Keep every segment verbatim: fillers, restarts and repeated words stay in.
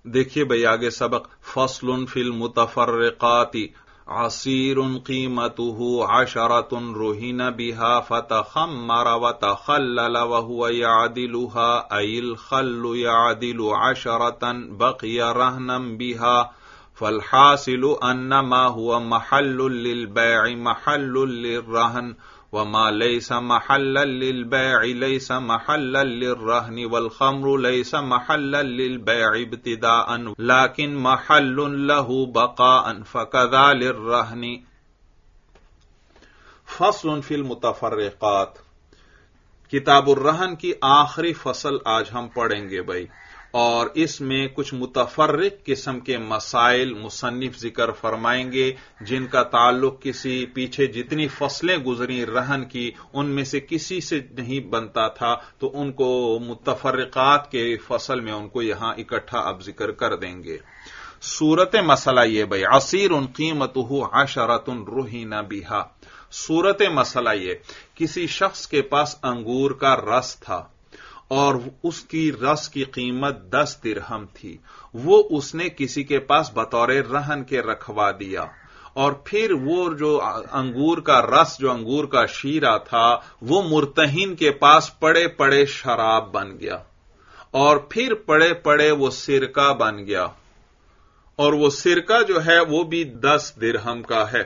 دیکھیے بھائی آگے سبق، فصل فی المتفرقات عصیر قیمته عشرة رہن بها فتخمر وتخلل وهو يعدلها أي الخل يعدل عشرة بقي رهنا بها، فالحاصل أن ما هو محل للبيع محل للرهن، وما ليس محلا للبيع ليس محلا للرهن، والخمر ليس محلا للبيع ابتداء لكن محل له بقاء فكذا للرهن۔ فصل فی المتفرقات، کتاب الرہن کی آخری فصل آج ہم پڑھیں گے بھائی، اور اس میں کچھ متفرق قسم کے مسائل مصنف ذکر فرمائیں گے جن کا تعلق کسی پیچھے جتنی فصلیں گزری رہن کی ان میں سے کسی سے نہیں بنتا تھا، تو ان کو متفرقات کے فصل میں ان کو یہاں اکٹھا اب ذکر کر دیں گے۔ صورت مسئلہ یہ بھائی، عصیر قیمتہ عشرۃ رہن بہا، صورت مسئلہ یہ، کسی شخص کے پاس انگور کا رس تھا اور اس کی رس کی قیمت دس درہم تھی، وہ اس نے کسی کے پاس بطور رہن کے رکھوا دیا، اور پھر وہ جو انگور کا رس، جو انگور کا شیرہ تھا، وہ مرتہن کے پاس پڑے پڑے شراب بن گیا، اور پھر پڑے پڑے وہ سرکہ بن گیا، اور وہ سرکہ جو ہے وہ بھی دس درہم کا ہے۔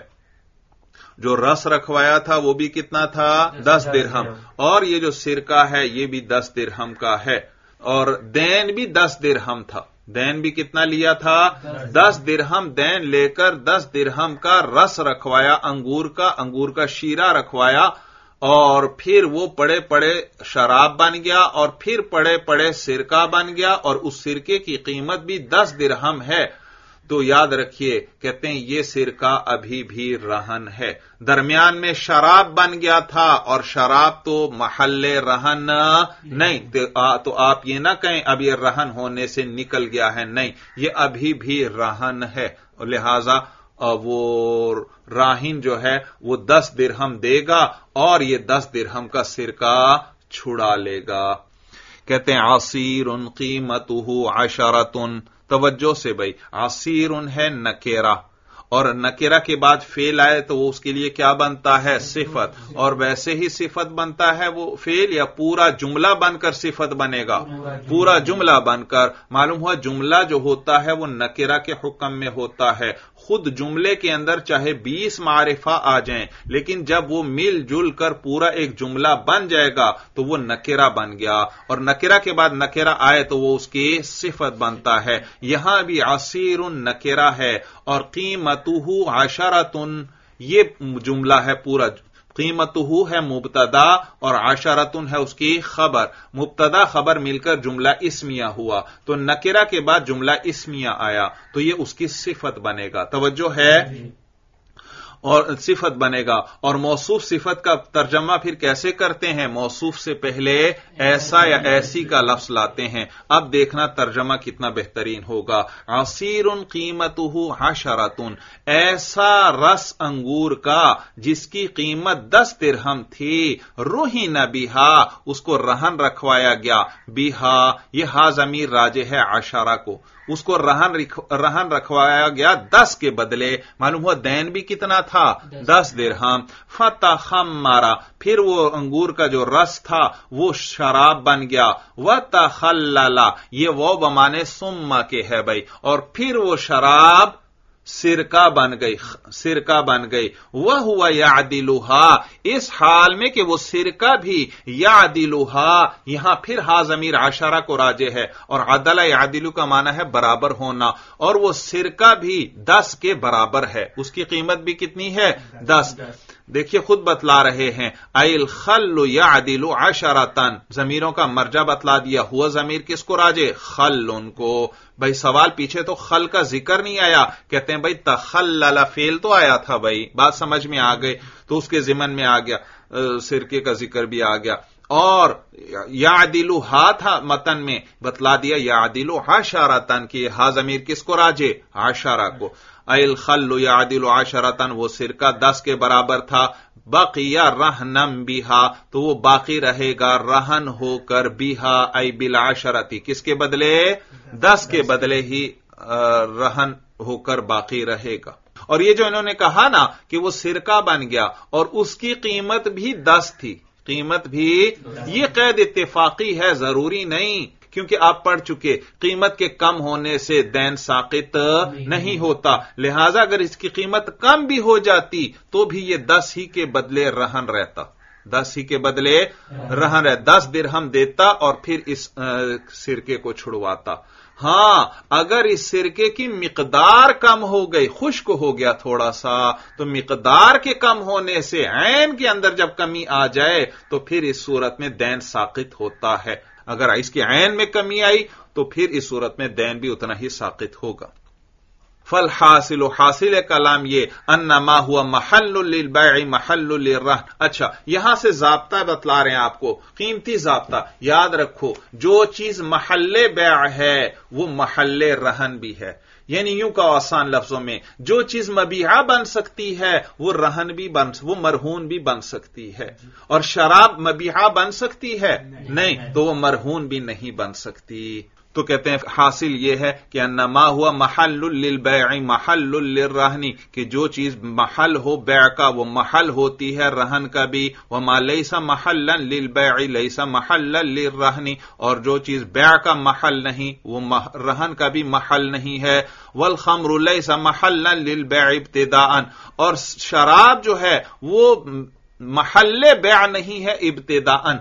جو رس رکھوایا تھا وہ بھی کتنا تھا؟ دس درہم، اور یہ جو سرکہ ہے یہ بھی دس درہم کا ہے، اور دین بھی دس درہم تھا۔ دین بھی کتنا لیا تھا؟ دس درہم دین لے کر دس درہم کا رس رکھوایا، انگور کا انگور کا شیرہ رکھوایا، اور پھر وہ پڑے پڑے شراب بن گیا، اور پھر پڑے پڑے سرکہ بن گیا، اور اس سرکے کی قیمت بھی دس درہم ہے۔ تو یاد رکھیے، کہتے ہیں یہ سرکہ ابھی بھی رہن ہے، درمیان میں شراب بن گیا تھا، اور شراب تو محل رہن نہیں، تو آپ یہ نہ کہیں اب یہ رہن ہونے سے نکل گیا ہے، نہیں، یہ ابھی بھی رہن ہے، لہذا وہ راہن جو ہے وہ دس درہم دے گا اور یہ دس درہم کا سرکہ چھڑا لے گا۔ کہتے ہیں عصیر قیمتہ عشرۃ، توجہ سے بھائی، عصیر ہے نکیرہ، اور نکیرہ کے بعد فعل آئے تو وہ اس کے لیے کیا بنتا ہے؟ صفت، اور ویسے ہی صفت بنتا ہے وہ فعل یا پورا جملہ بن کر صفت بنے گا؟ پورا جملہ بن کر۔ معلوم ہوا جملہ جو ہوتا ہے وہ نکیرہ کے حکم میں ہوتا ہے، خود جملے کے اندر چاہے بیس معرفہ آ جائیں، لیکن جب وہ مل جل کر پورا ایک جملہ بن جائے گا تو وہ نکیرہ بن گیا، اور نکیرہ کے بعد نکیرہ آئے تو وہ اس کی صفت بنتا ہے۔ یہاں بھی عصیر نکیرہ ہے، اور قیمتہ عشرۃ یہ جملہ ہے پورا، قیمتہ ہے مبتدا اور عشرۃ ہے اس کی خبر، مبتدا خبر مل کر جملہ اسمیہ ہوا، تو نکرہ کے بعد جملہ اسمیہ آیا تو یہ اس کی صفت بنے گا، توجہ ہے، اور صفت بنے گا۔ اور موصوف صفت کا ترجمہ پھر کیسے کرتے ہیں؟ موصوف سے پہلے ایسا یا ایسی کا لفظ لاتے ہیں۔ اب دیکھنا ترجمہ کتنا بہترین ہوگا۔ عصیر قیمتہ عشرۃ، ایسا رس انگور کا جس کی قیمت دس درہم تھی، رہن بہا، اس کو رہن رکھوایا گیا، بہا یہ ہا ضمیر راجع ہے عشرہ کو، اس کو رہن رہن رکھوایا گیا دس کے بدلے، معلوم ہوا دین بھی کتنا تھا؟ دس درہم۔ فتخمر، پھر وہ انگور کا جو رس تھا وہ شراب بن گیا، وتخلل، یہ وہ بمانے ثم کے ہے بھائی، اور پھر وہ شراب سرکہ بن گئی، سرکہ بن گئی، وہو یعدلھا، اس حال میں کہ وہ سرکہ بھی یعدلھا، یہاں پھر ہا ضمیر عشرہ کو راجع ہے، اور عدل یعدل کا معنی ہے برابر ہونا، اور وہ سرکہ بھی دس کے برابر ہے، اس کی قیمت بھی کتنی ہے؟ دس۔ دیکھیے خود بتلا رہے ہیں، ای الخل یعدل عشرۃ، ضمیروں کا مرجع بتلا دیا، ہوا ضمیر کس کو راجع؟ خل ان کو۔ بھائی سوال پیچھے تو خل کا ذکر نہیں آیا، کہتے ہیں بھائی تخلل فعل تو آیا تھا بھائی، بات سمجھ میں آ گئی، تو اس کے ضمن میں آ گیا، سرکے کا ذکر بھی آ گیا، اور یعدل ہا تھا متن میں، بتلا دیا یعدل عشرۃ کہ ہا ضمیر کس کو راجع؟ عشرہ کو۔ ای الخل یعدل عشرۃ، وہ سرکہ دس کے برابر تھا، بقیہ رہنم بیہا تو وہ باقی رہے گا رہن ہو کر بیہا ای بالعشرتی کس کے بدلے دس کے بدلے ہی رہن ہو کر باقی رہے گا. اور یہ جو انہوں نے کہا نا کہ وہ سرقہ بن گیا اور اس کی قیمت بھی دس تھی, قیمت بھی یہ قید اتفاقی ہے, ضروری نہیں, کیونکہ آپ پڑھ چکے قیمت کے کم ہونے سے دین ساقط نہیں ہوتا, لہذا اگر اس کی قیمت کم بھی ہو جاتی تو بھی یہ دس ہی کے بدلے رہن رہتا, دس ہی کے بدلے رہن رہتا, دس درہم دیتا اور پھر اس سرکے کو چھڑواتا. ہاں اگر اس سرکے کی مقدار کم ہو گئی, خشک ہو گیا تھوڑا سا, تو مقدار کے کم ہونے سے عین کے اندر جب کمی آ جائے تو پھر اس صورت میں دین ساقط ہوتا ہے. اگر اس کی عین میں کمی آئی تو پھر اس صورت میں دین بھی اتنا ہی ساقط ہوگا. فالحاصل حاصل کلام یہ انما ہوا محل للبیع محل للرہن. اچھا یہاں سے ضابطہ بتلا رہے ہیں آپ کو, قیمتی ضابطہ یاد رکھو, جو چیز محل بیع ہے وہ محل رہن بھی ہے. یعنی یوں کا آسان لفظوں میں جو چیز مبیعہ بن سکتی ہے وہ رہن بھی بن وہ مرہون بھی بن سکتی ہے, اور شراب مبیعہ بن سکتی ہے نہیں تو وہ مرہون بھی نہیں بن سکتی. تو کہتے ہیں حاصل یہ ہے کہ انما ہوا محل للبیع محل للرہن, کہ جو چیز محل ہو بیع کا وہ محل ہوتی ہے رہن کا بھی, وما لیس محلا للبیع لیس محلا للرہن, اور جو چیز بیع کا محل نہیں وہ رہن کا بھی محل نہیں ہے. والخمر لیس محلا للبیع ابتداء, اور شراب جو ہے وہ محل بیع نہیں ہے ابتداء,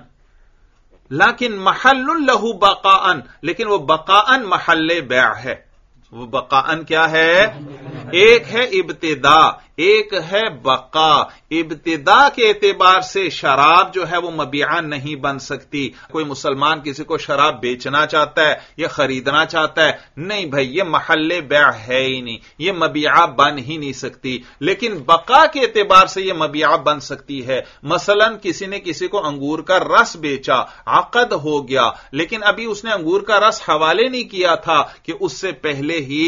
لیکن محل لہو بقاءن, لیکن وہ بقاءن محل بیع ہے. وہ بقاءن کیا ہے؟ ایک ہے ابتدا, ایک ہے بقا. ابتدا کے اعتبار سے شراب جو ہے وہ مبیعہ نہیں بن سکتی. کوئی مسلمان کسی کو شراب بیچنا چاہتا ہے یا خریدنا چاہتا ہے, نہیں بھائی یہ محل بیع ہے ہی نہیں, یہ مبیعہ بن ہی نہیں سکتی. لیکن بقا کے اعتبار سے یہ مبیعہ بن سکتی ہے. مثلا کسی نے کسی کو انگور کا رس بیچا, عقد ہو گیا, لیکن ابھی اس نے انگور کا رس حوالے نہیں کیا تھا کہ اس سے پہلے ہی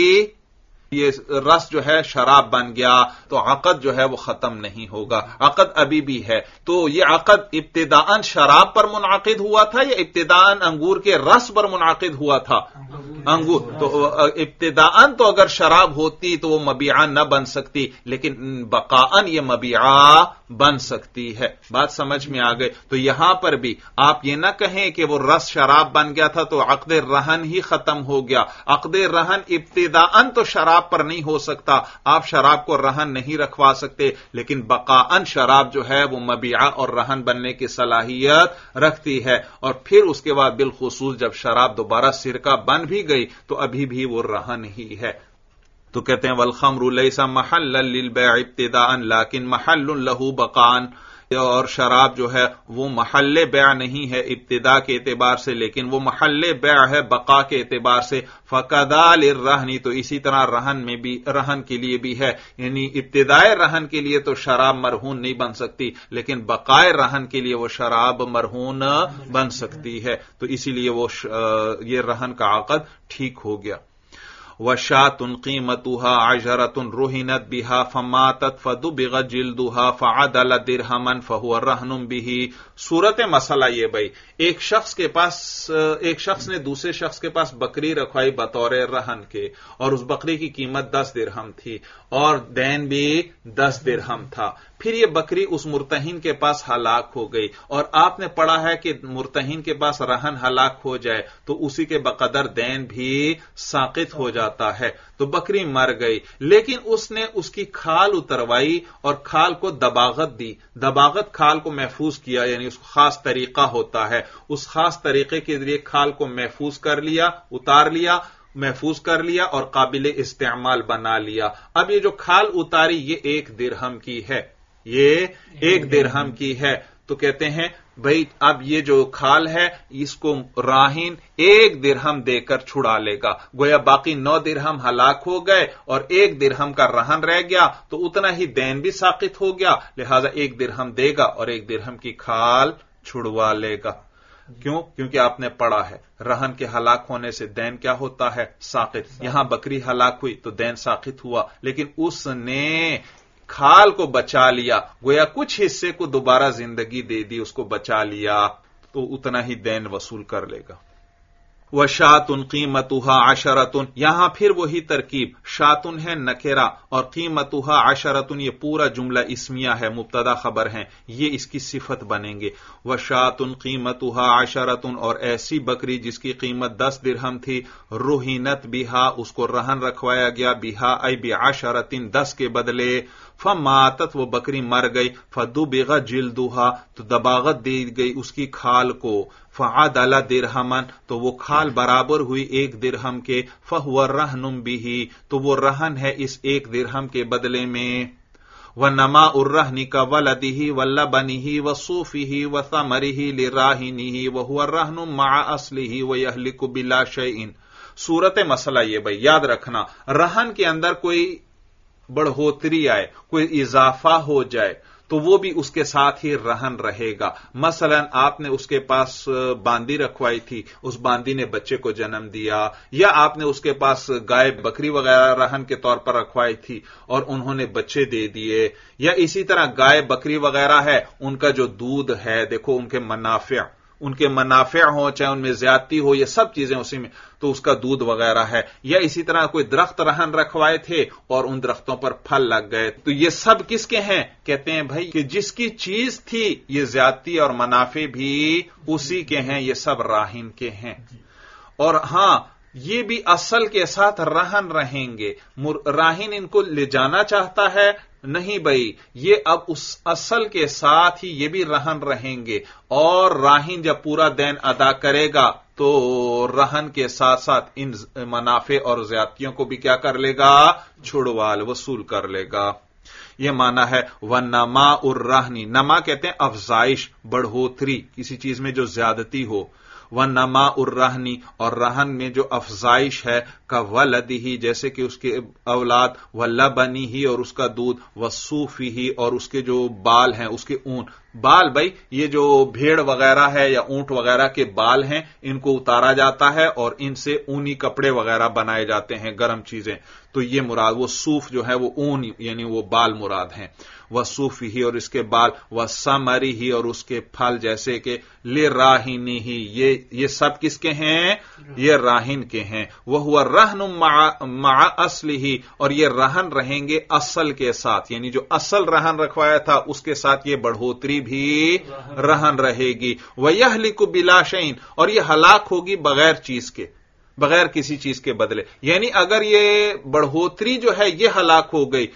یہ رس جو ہے شراب بن گیا, تو عقد جو ہے وہ ختم نہیں ہوگا, عقد ابھی بھی ہے. تو یہ عقد ابتداءً شراب پر منعقد ہوا تھا یا ابتداءً انگور کے رس پر منعقد ہوا تھا؟ انگور. تو ابتداءً تو اگر شراب ہوتی تو وہ مبیعہ نہ بن سکتی, لیکن بقاءً یہ مبیعہ بن سکتی ہے. بات سمجھ میں آ گئی؟ تو یہاں پر بھی آپ یہ نہ کہیں کہ وہ رس شراب بن گیا تھا تو عقد رہن ہی ختم ہو گیا. عقد رہن ابتداءً تو شراب پر نہیں ہو سکتا, آپ شراب کو رہن نہیں رکھوا سکتے, لیکن بقاءً شراب جو ہے وہ مبیعہ اور رہن بننے کی صلاحیت رکھتی ہے. اور پھر اس کے بعد بالخصوص جب شراب دوبارہ سرقہ بن بھی گئی تو ابھی بھی وہ رہن ہی ہے. تو کہتے ہیں والخمر لیس محلا للبیع ابتداء لیکن محل لہ بقاء, اور شراب جو ہے وہ محل بیع نہیں ہے ابتدا کے اعتبار سے, لیکن وہ محل بیع ہے بقا کے اعتبار سے. فکذال الرہن, تو اسی طرح رہن میں بھی, رہن کے لیے بھی ہے, یعنی ابتدائے رہن کے لیے تو شراب مرہون نہیں بن سکتی, لیکن بقائے رہن کے لیے وہ شراب مرہون بن سکتی ہے. تو اسی لیے وہ یہ رہن کا عقد ٹھیک ہو گیا. وشاة قیمتها عشرة رهنت بها فماتت فدبغ جلدها فعدل درہما فهو رہن به. صورت مسئلہ یہ بھائی, ایک شخص کے پاس ایک شخص نے دوسرے شخص کے پاس بکری رکھوائی بطور رہن کے, اور اس بکری کی قیمت دس درہم تھی اور دین بھی دس درہم تھا. پھر یہ بکری اس مرتہن کے پاس ہلاک ہو گئی, اور آپ نے پڑھا ہے کہ مرتہن کے پاس رہن ہلاک ہو جائے تو اسی کے بقدر دین بھی ساقط ہو جاتا ہے. تو بکری مر گئی, لیکن اس نے اس کی کھال اتروائی اور کھال کو دباغت دی. دباغت کھال کو محفوظ کیا, یعنی اس کو خاص طریقہ ہوتا ہے, اس خاص طریقے کے ذریعے کھال کو محفوظ کر لیا, اتار لیا, محفوظ کر لیا اور قابل استعمال بنا لیا. اب یہ جو کھال اتاری یہ ایک درہم کی ہے, یہ ایک درہم کی ہے. تو کہتے ہیں بھائی اب یہ جو کھال ہے اس کو راہن ایک درہم دے کر چھڑا لے گا. گویا باقی نو درہم ہلاک ہو گئے اور ایک درہم کا رہن رہ گیا, تو اتنا ہی دین بھی ساقط ہو گیا, لہذا ایک درہم دے گا اور ایک درہم کی کھال چھڑوا لے گا. کیوں؟ کیونکہ آپ نے پڑھا ہے رہن کے ہلاک ہونے سے دین کیا ہوتا ہے؟ ساقط. یہاں بکری ہلاک ہوئی تو دین ساقط ہوا, لیکن اس نے کھال کو بچا لیا، گویا کچھ حصے کو دوبارہ زندگی دے دی، اس کو بچا لیا، تو اتنا ہی دین وصول کر لے گا۔ وَشَاتٌ قِیمَتُهَا عَشَرَةٌ، یہاں پھر وہی ترکیب، شاتن ہے نکرہ اور قیمتها عشرۃ یہ پورا جملہ اسمیہ ہے، مبتدا خبر ہیں، یہ اس کی صفت بنیں گے۔ وَشَاتٌ قِیمَتُهَا عَشَرَةٌ اور ایسی بکری جس کی قیمت دس درہم تھی، رُہِنَتْ بِہَا اس کو رہن رکھوایا گیا، بِہَا ای بِعَشَرَةٍ دس کے بدلے، فَمَاتَتْ وہ بکری مر گئی، فَدُبِغَ جِلْدُهَا تو دباغت دی گئی اس کی کھال کو، فَعَدَلَ دِرْہَمًا تو وہ کھال برابر ہوئی ایک درہم کے، فَهُوَ رَهْنٌ بِهِ تو وہ رہن ہے اس ایک درہم کے بدلے میں۔ وَنَمَاءُ الرَّهْنِ كَوَلَدِهِ وَلَبَنِهِ وَصُوفِهِ وَثَمَرِهِ لِرَاهِنِهِ وَهُوَ الرَّهْنُ مَعَ أَصْلِهِ وَيَهْلِكُ بِلَا شَيْءٍ۔ صورت مسئلہ یہ بھائی یاد رکھنا، رہن کے اندر کوئی بڑھوتری آئے، کوئی اضافہ ہو جائے تو وہ بھی اس کے ساتھ ہی رہن رہے گا۔ مثلا آپ نے اس کے پاس باندی رکھوائی تھی، اس باندی نے بچے کو جنم دیا، یا آپ نے اس کے پاس گائے بکری وغیرہ رہن کے طور پر رکھوائی تھی اور انہوں نے بچے دے دیے، یا اسی طرح گائے بکری وغیرہ ہے، ان کا جو دودھ ہے، دیکھو ان کے منافع ان کے منافع ہوں، چاہے ان میں زیادتی ہو، یہ سب چیزیں اسی میں، تو اس کا دودھ وغیرہ ہے، یا اسی طرح کوئی درخت رہن رکھوائے تھے اور ان درختوں پر پھل لگ گئے، تو یہ سب کس کے ہیں؟ کہتے ہیں بھائی کہ جس کی چیز تھی یہ زیادتی اور منافع بھی اسی کے ہیں، یہ سب راہن کے ہیں۔ اور ہاں یہ بھی اصل کے ساتھ رہن رہیں گے، راہن ان کو لے جانا چاہتا ہے نہیں بھائی، یہ اب اس اصل کے ساتھ ہی یہ بھی رہن رہیں گے، اور راہن جب پورا دین ادا کرے گا تو رہن کے ساتھ ساتھ ان منافع اور زیادتیوں کو بھی کیا کر لے گا؟ چھڑوال وصول کر لے گا۔ یہ معنی ہے وَنَمَاءُ الرَّهْنِ، نما کہتے ہیں افزائش، بڑھوتری، کسی چیز میں جو زیادتی ہو، وَنَمَاءُ الرَّهْنِ اور رہن میں جو افزائش ہے، كَوَلَدِهِ جیسے کہ اس کے اولاد، وَلَبَنِهِ اور اس کا دودھ، وَصُوفِهِ اور اس کے جو بال ہیں، اس کے اون، بال بھائی یہ جو بھیڑ وغیرہ ہے یا اونٹ وغیرہ کے بال ہیں، ان کو اتارا جاتا ہے اور ان سے اونی کپڑے وغیرہ بنائے جاتے ہیں، گرم چیزیں، تو یہ مراد وہ صوف جو ہے وہ اون یعنی وہ بال مراد ہیں، وَصُوفِهِ اور اس کے بال، وَثَمَرِهِ اور اس کے پھل جیسے کہ لِرَاهِنِهِ یہ یہ سب کس کے ہیں؟ یہ راہن کے ہیں۔ وَهُوَ الرَّهْنُ مَعَ مَعَ أَصْلِهِ اور یہ رہن رہیں گے اصل کے ساتھ، یعنی جو اصل رہن رکھوایا تھا اس کے ساتھ یہ بڑھوتری بھی رہن رہے گی۔ وَيَهْلِكُ بِلَا شَيْءٍ اور یہ ہلاک ہوگی بغیر چیز کے، بغیر کسی چیز کے بدلے، یعنی اگر یہ بڑھوتری جو ہے یہ ہلاک ہو گئی،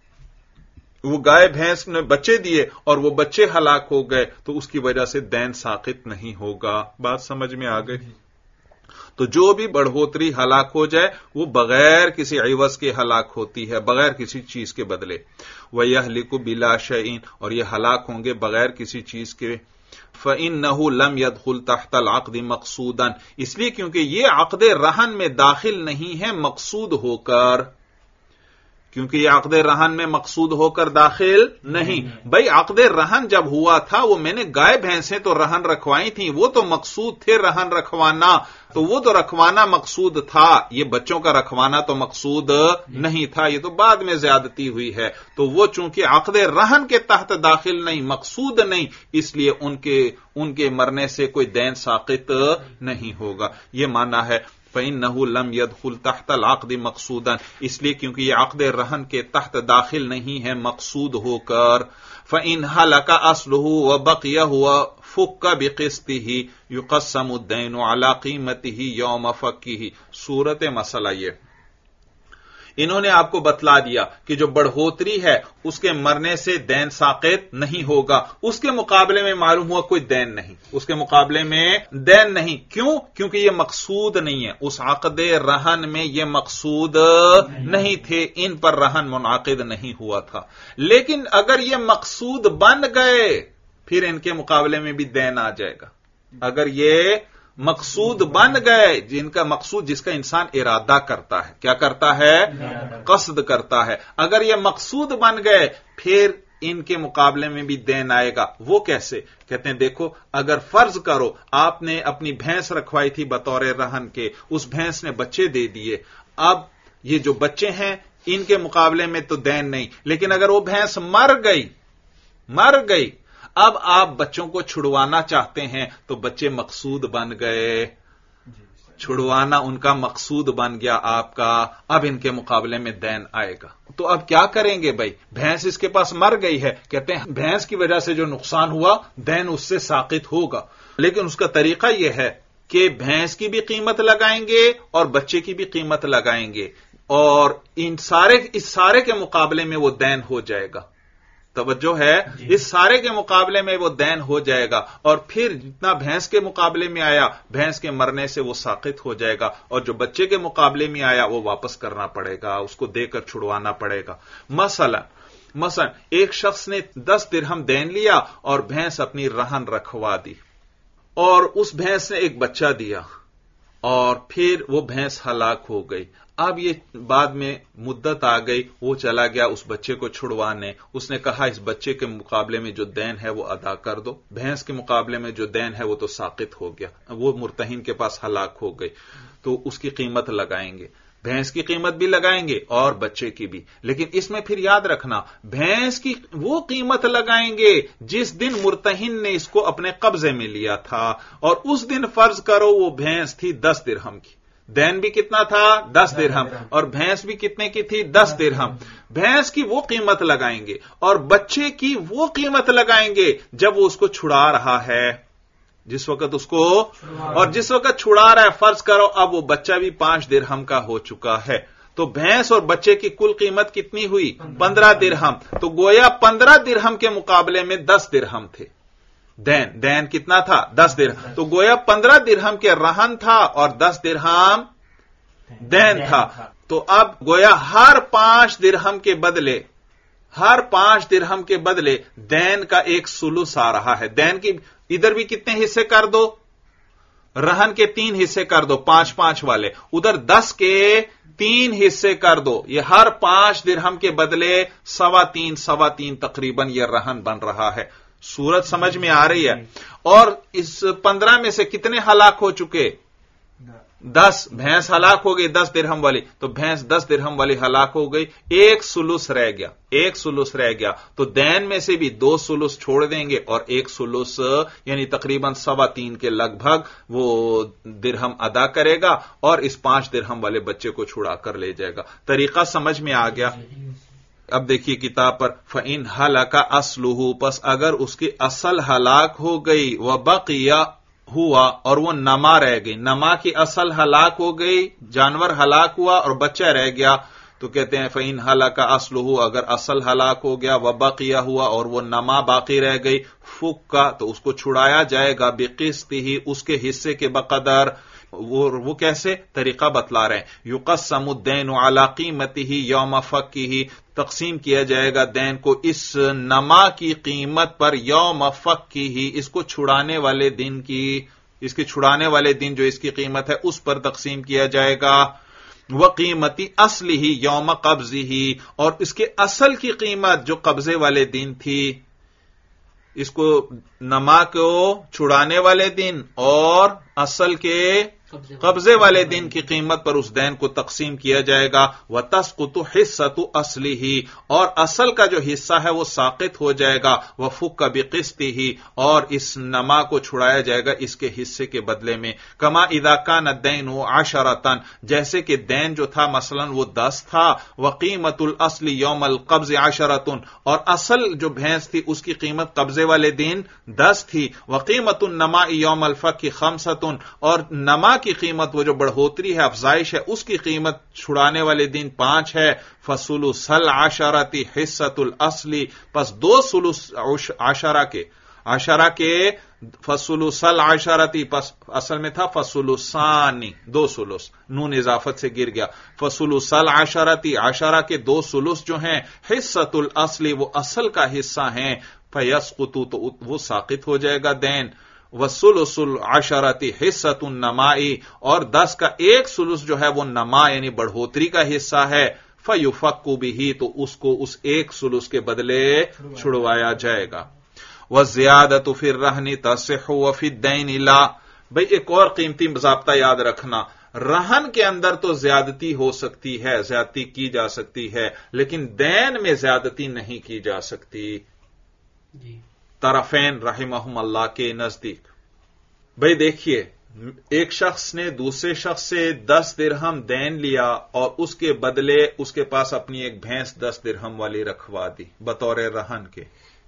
وہ گائے بھینس نے بچے دیے اور وہ بچے ہلاک ہو گئے تو اس کی وجہ سے دین ساقط نہیں ہوگا۔ بات سمجھ میں آ گئی؟ تو جو بھی بڑھوتری ہلاک ہو جائے وہ بغیر کسی عوض کے ہلاک ہوتی ہے، بغیر کسی چیز کے بدلے۔ وَيَهْلِكُ بِلَا شَيْءٍ اور یہ ہلاک ہوں گے بغیر کسی چیز کے۔ فَإِنَّهُ لَمْ يَدْخُلْ تَحْتَ الْعَقْدِ مَقْصُودًا اس لیے کیونکہ یہ عقد رہن میں داخل نہیں ہے مقصود ہو کر، کیونکہ یہ عقد رہن میں مقصود ہو کر داخل نہیں۔ بھائی عقد رہن جب ہوا تھا وہ میں نے گائے بھینسیں تو رہن رکھوائی تھیں، وہ تو مقصود تھے رہن رکھوانا، تو وہ تو رکھوانا مقصود تھا، یہ بچوں کا رکھوانا تو مقصود نہیں تھا، یہ تو بعد میں زیادتی ہوئی ہے، تو وہ چونکہ عقد رہن کے تحت داخل نہیں، مقصود نہیں، اس لیے ان کے ان کے مرنے سے کوئی دین ساقط نہیں ہوگا۔ یہ معنی ہے فَإِنَّهُ لَمْ يَدْخُلْ تَحْتَ الْعَقْدِ مَقْصُودًا اس لیے کیونکہ یہ عقد رہن کے تحت داخل نہیں ہے مقصود ہو کر۔ فَإِنْ هَلَكَ أَصْلُهُ وَبَقِيَ هُوَ فُكَّ بِقِسْطِهِ يُقَسَّمُ الدَّيْنُ عَلَى قِيمَتِهِ يَوْمَ فَكِّهِ صورت مسئلہ یہ انہوں نے آپ کو بتلا دیا کہ جو بڑھوتری ہے اس کے مرنے سے دین ساقط نہیں ہوگا، اس کے مقابلے میں معلوم ہوا کوئی دین نہیں، اس کے مقابلے میں دین نہیں، کیوں؟ کیونکہ یہ مقصود نہیں ہے، اس عقد رہن میں یہ مقصود نہیں تھے، ان پر رہن منعقد نہیں ہوا تھا، لیکن اگر یہ مقصود بن گئے پھر ان کے مقابلے میں بھی دین آ جائے گا۔ اگر یہ مقصود بن گئے، جن کا مقصود جس کا انسان ارادہ کرتا ہے، کیا کرتا ہے؟ قصد کرتا ہے، اگر یہ مقصود بن گئے پھر ان کے مقابلے میں بھی دین آئے گا۔ وہ کیسے؟ کہتے ہیں دیکھو اگر فرض کرو آپ نے اپنی بھینس رکھوائی تھی بطور رہن کے، اس بھینس نے بچے دے دیے، اب یہ جو بچے ہیں ان کے مقابلے میں تو دین نہیں، لیکن اگر وہ بھینس مر گئی مر گئی اب آپ بچوں کو چھڑوانا چاہتے ہیں تو بچے مقصود بن گئے، چھڑوانا ان کا مقصود بن گیا آپ کا، اب ان کے مقابلے میں دین آئے گا۔ تو اب کیا کریں گے بھائی؟ بھینس اس کے پاس مر گئی ہے، کہتے ہیں بھینس کی وجہ سے جو نقصان ہوا دین اس سے ساقط ہوگا، لیکن اس کا طریقہ یہ ہے کہ بھینس کی بھی قیمت لگائیں گے اور بچے کی بھی قیمت لگائیں گے، اور ان سارے اس سارے کے مقابلے میں وہ دین ہو جائے گا۔ توجہ ہے، اس سارے کے مقابلے میں وہ دین ہو جائے گا، اور پھر جتنا بھینس کے مقابلے میں آیا بھینس کے مرنے سے وہ ساقط ہو جائے گا، اور جو بچے کے مقابلے میں آیا وہ واپس کرنا پڑے گا، اس کو دے کر چھڑوانا پڑے گا۔ مثلا مثلا ایک شخص نے دس درہم دین لیا اور بھینس اپنی رہن رکھوا دی، اور اس بھینس نے ایک بچہ دیا اور پھر وہ بھینس ہلاک ہو گئی۔ اب یہ بعد میں مدت آ گئی، وہ چلا گیا اس بچے کو چھڑوانے، اس نے کہا اس بچے کے مقابلے میں جو دین ہے وہ ادا کر دو، بھینس کے مقابلے میں جو دین ہے وہ تو ساقط ہو گیا، وہ مرتہن کے پاس ہلاک ہو گئی، تو اس کی قیمت لگائیں گے، بھینس کی قیمت بھی لگائیں گے اور بچے کی بھی، لیکن اس میں پھر یاد رکھنا بھینس کی وہ قیمت لگائیں گے جس دن مرتہن نے اس کو اپنے قبضے میں لیا تھا، اور اس دن فرض کرو وہ بھینس تھی دس درہم کی، دین بھی کتنا تھا؟ دس درہم، اور بھینس بھی کتنے کی تھی؟ دس درہم۔ بھینس کی وہ قیمت لگائیں گے اور بچے کی وہ قیمت لگائیں گے جب وہ اس کو چھڑا رہا ہے، جس وقت اس کو اور جس وقت چھڑا رہا ہے فرض کرو اب وہ بچہ بھی پانچ درہم کا ہو چکا ہے، تو بھینس اور بچے کی کل قیمت کتنی ہوئی؟ پندرہ درہم، تو گویا پندرہ درہم کے مقابلے میں دس درہم تھے، دین دین کتنا تھا؟ دس درہم، تو گویا پندرہ درہم کے رہن تھا اور دس درہم دین تھا، تو اب گویا ہر پانچ درہم کے بدلے ہر پانچ درہم کے بدلے دین کا ایک سلوس آ رہا ہے۔ دین کی ادھر بھی کتنے حصے کر دو؟ رہن کے تین حصے کر دو، پانچ پانچ والے، ادھر دس کے تین حصے کر دو، یہ ہر پانچ درہم کے بدلے سوا تین سوا تین تقریباً یہ رہن بن رہا ہے۔ صورت سمجھ میں آ رہی ہے؟ اور اس پندرہ میں سے کتنے ہلاک ہو چکے؟ دس، بھینس ہلاک ہو گئی دس درہم والی، تو بھینس دس درہم والی ہلاک ہو گئی، ایک سلوس رہ گیا ایک سلوس رہ گیا تو دین میں سے بھی دو سلوس چھوڑ دیں گے اور ایک سلوس یعنی تقریباً سوا تین کے لگ بھگ وہ درہم ادا کرے گا اور اس پانچ درہم والے بچے کو چھڑا کر لے جائے گا۔ طریقہ سمجھ میں آ گیا؟ اب دیکھیے کتاب پر، فَإِنْ هَلَكَ أَصْلُهُ، پس اگر اس کی اصل ہلاک ہو گئی، وَبَقِيَ ہوا اور وہ نما رہ گئی، نما کی اصل ہلاک ہو گئی، جانور ہلاک ہوا اور بچہ رہ گیا، تو کہتے ہیں فَإِنْ هَلَكَ أَصْلُهُ، اگر اصل ہلاک ہو گیا، وَبَقِيَ ہوا اور وہ نما باقی رہ گئی، فُكَّ تو اس کو چھڑایا جائے گا، بِقِسْطِهِ اس کے حصے کے بقدر۔ وہ وہ کیسے؟ طریقہ بتلا رہے ہیں، یقسم الدین علی قیمتہ یوم فکہ، تقسیم کیا جائے گا دین کو اس نما کی قیمت پر، یوم فکہ اس کو چھڑانے والے دن کی، اس کے چھڑانے والے دن جو اس کی قیمت ہے اس پر تقسیم کیا جائے گا، وقیمتی اصلہ یوم قبضہ، اور اس کے اصل کی قیمت جو قبضے والے دن تھی، اس کو نما کو چھڑانے والے دن اور اصل کے قبضے والے دن کی قیمت پر اس دین کو تقسیم کیا جائے گا، وَتَسْقُطُ حِصَّةُ أَصْلِهِ اور اصل کا جو حصہ ہے وہ ساقط ہو جائے گا، وَفُكَّ بِقِسْطِهِ اور اس نما کو چھڑایا جائے گا اس کے حصے کے بدلے میں، كَمَا إِذَا كَانَ الدَّيْنُ عَشَرَةً جیسے کہ دین جو تھا مثلا وہ دس تھا، وَقِيمَةُ الْأَصْلِ يَوْمَ الْقَبْضِ عَشَرَةٌ اور اصل جو بھینس تھی اس کی قیمت قبضے والے دن دس تھی، وَقِيمَةُ النَّمَاءِ يَوْمَ الْفَكِّ خَمْسَةٌ اور نما کی قیمت وہ جو بڑھوتری ہے افزائش ہے اس کی قیمت چھڑانے والے دن پانچ ہے، فَثُلُثَ الْعَشَرَةِ حِصَّةُ الْأَصْلِ پس دو ثلث عشرہ کے عشرہ کے فَثُلُثَ الْعَشَرَةِ پس اصل میں تھا فَثُلُثَانِ دو ثلث، نون اضافت سے گر گیا، فَثُلُثَ الْعَشَرَةِ عشرہ کے دو ثلث جو ہیں، حِصَّةُ الْأَصْلِ وہ اصل کا حصہ ہیں، فَيَسْقُطُ تو وہ ساقط ہو جائے گا دین، وَثُلُثُ الْعَشَرَةِ حِصَّةُ النَّمَاءِ اور دس کا ایک ثلث جو ہے وہ نما یعنی بڑھوتری کا حصہ ہے، فَيُفَكُّ بِهِ تو اس کو اس ایک ثلث کے بدلے چھڑوایا جائے گا، وَالزِّيَادَةُ فِي الرَّهْنِ تَصِحُّ وَفِي الدَّيْنِ لَا۔ بھئی ایک اور قیمتی ضابطہ یاد رکھنا، رہن کے اندر تو زیادتی ہو سکتی ہے، زیادتی کی جا سکتی ہے، لیکن دین میں زیادتی نہیں کی جا سکتی جی طرفین رحمہم اللہ کے نزدیک۔ بھئی دیکھیے، ایک شخص نے دوسرے شخص سے دس درہم دین لیا اور اس کے بدلے اس کے پاس اپنی ایک بھینس دس درہم والی رکھوا دی بطور رہن کے۔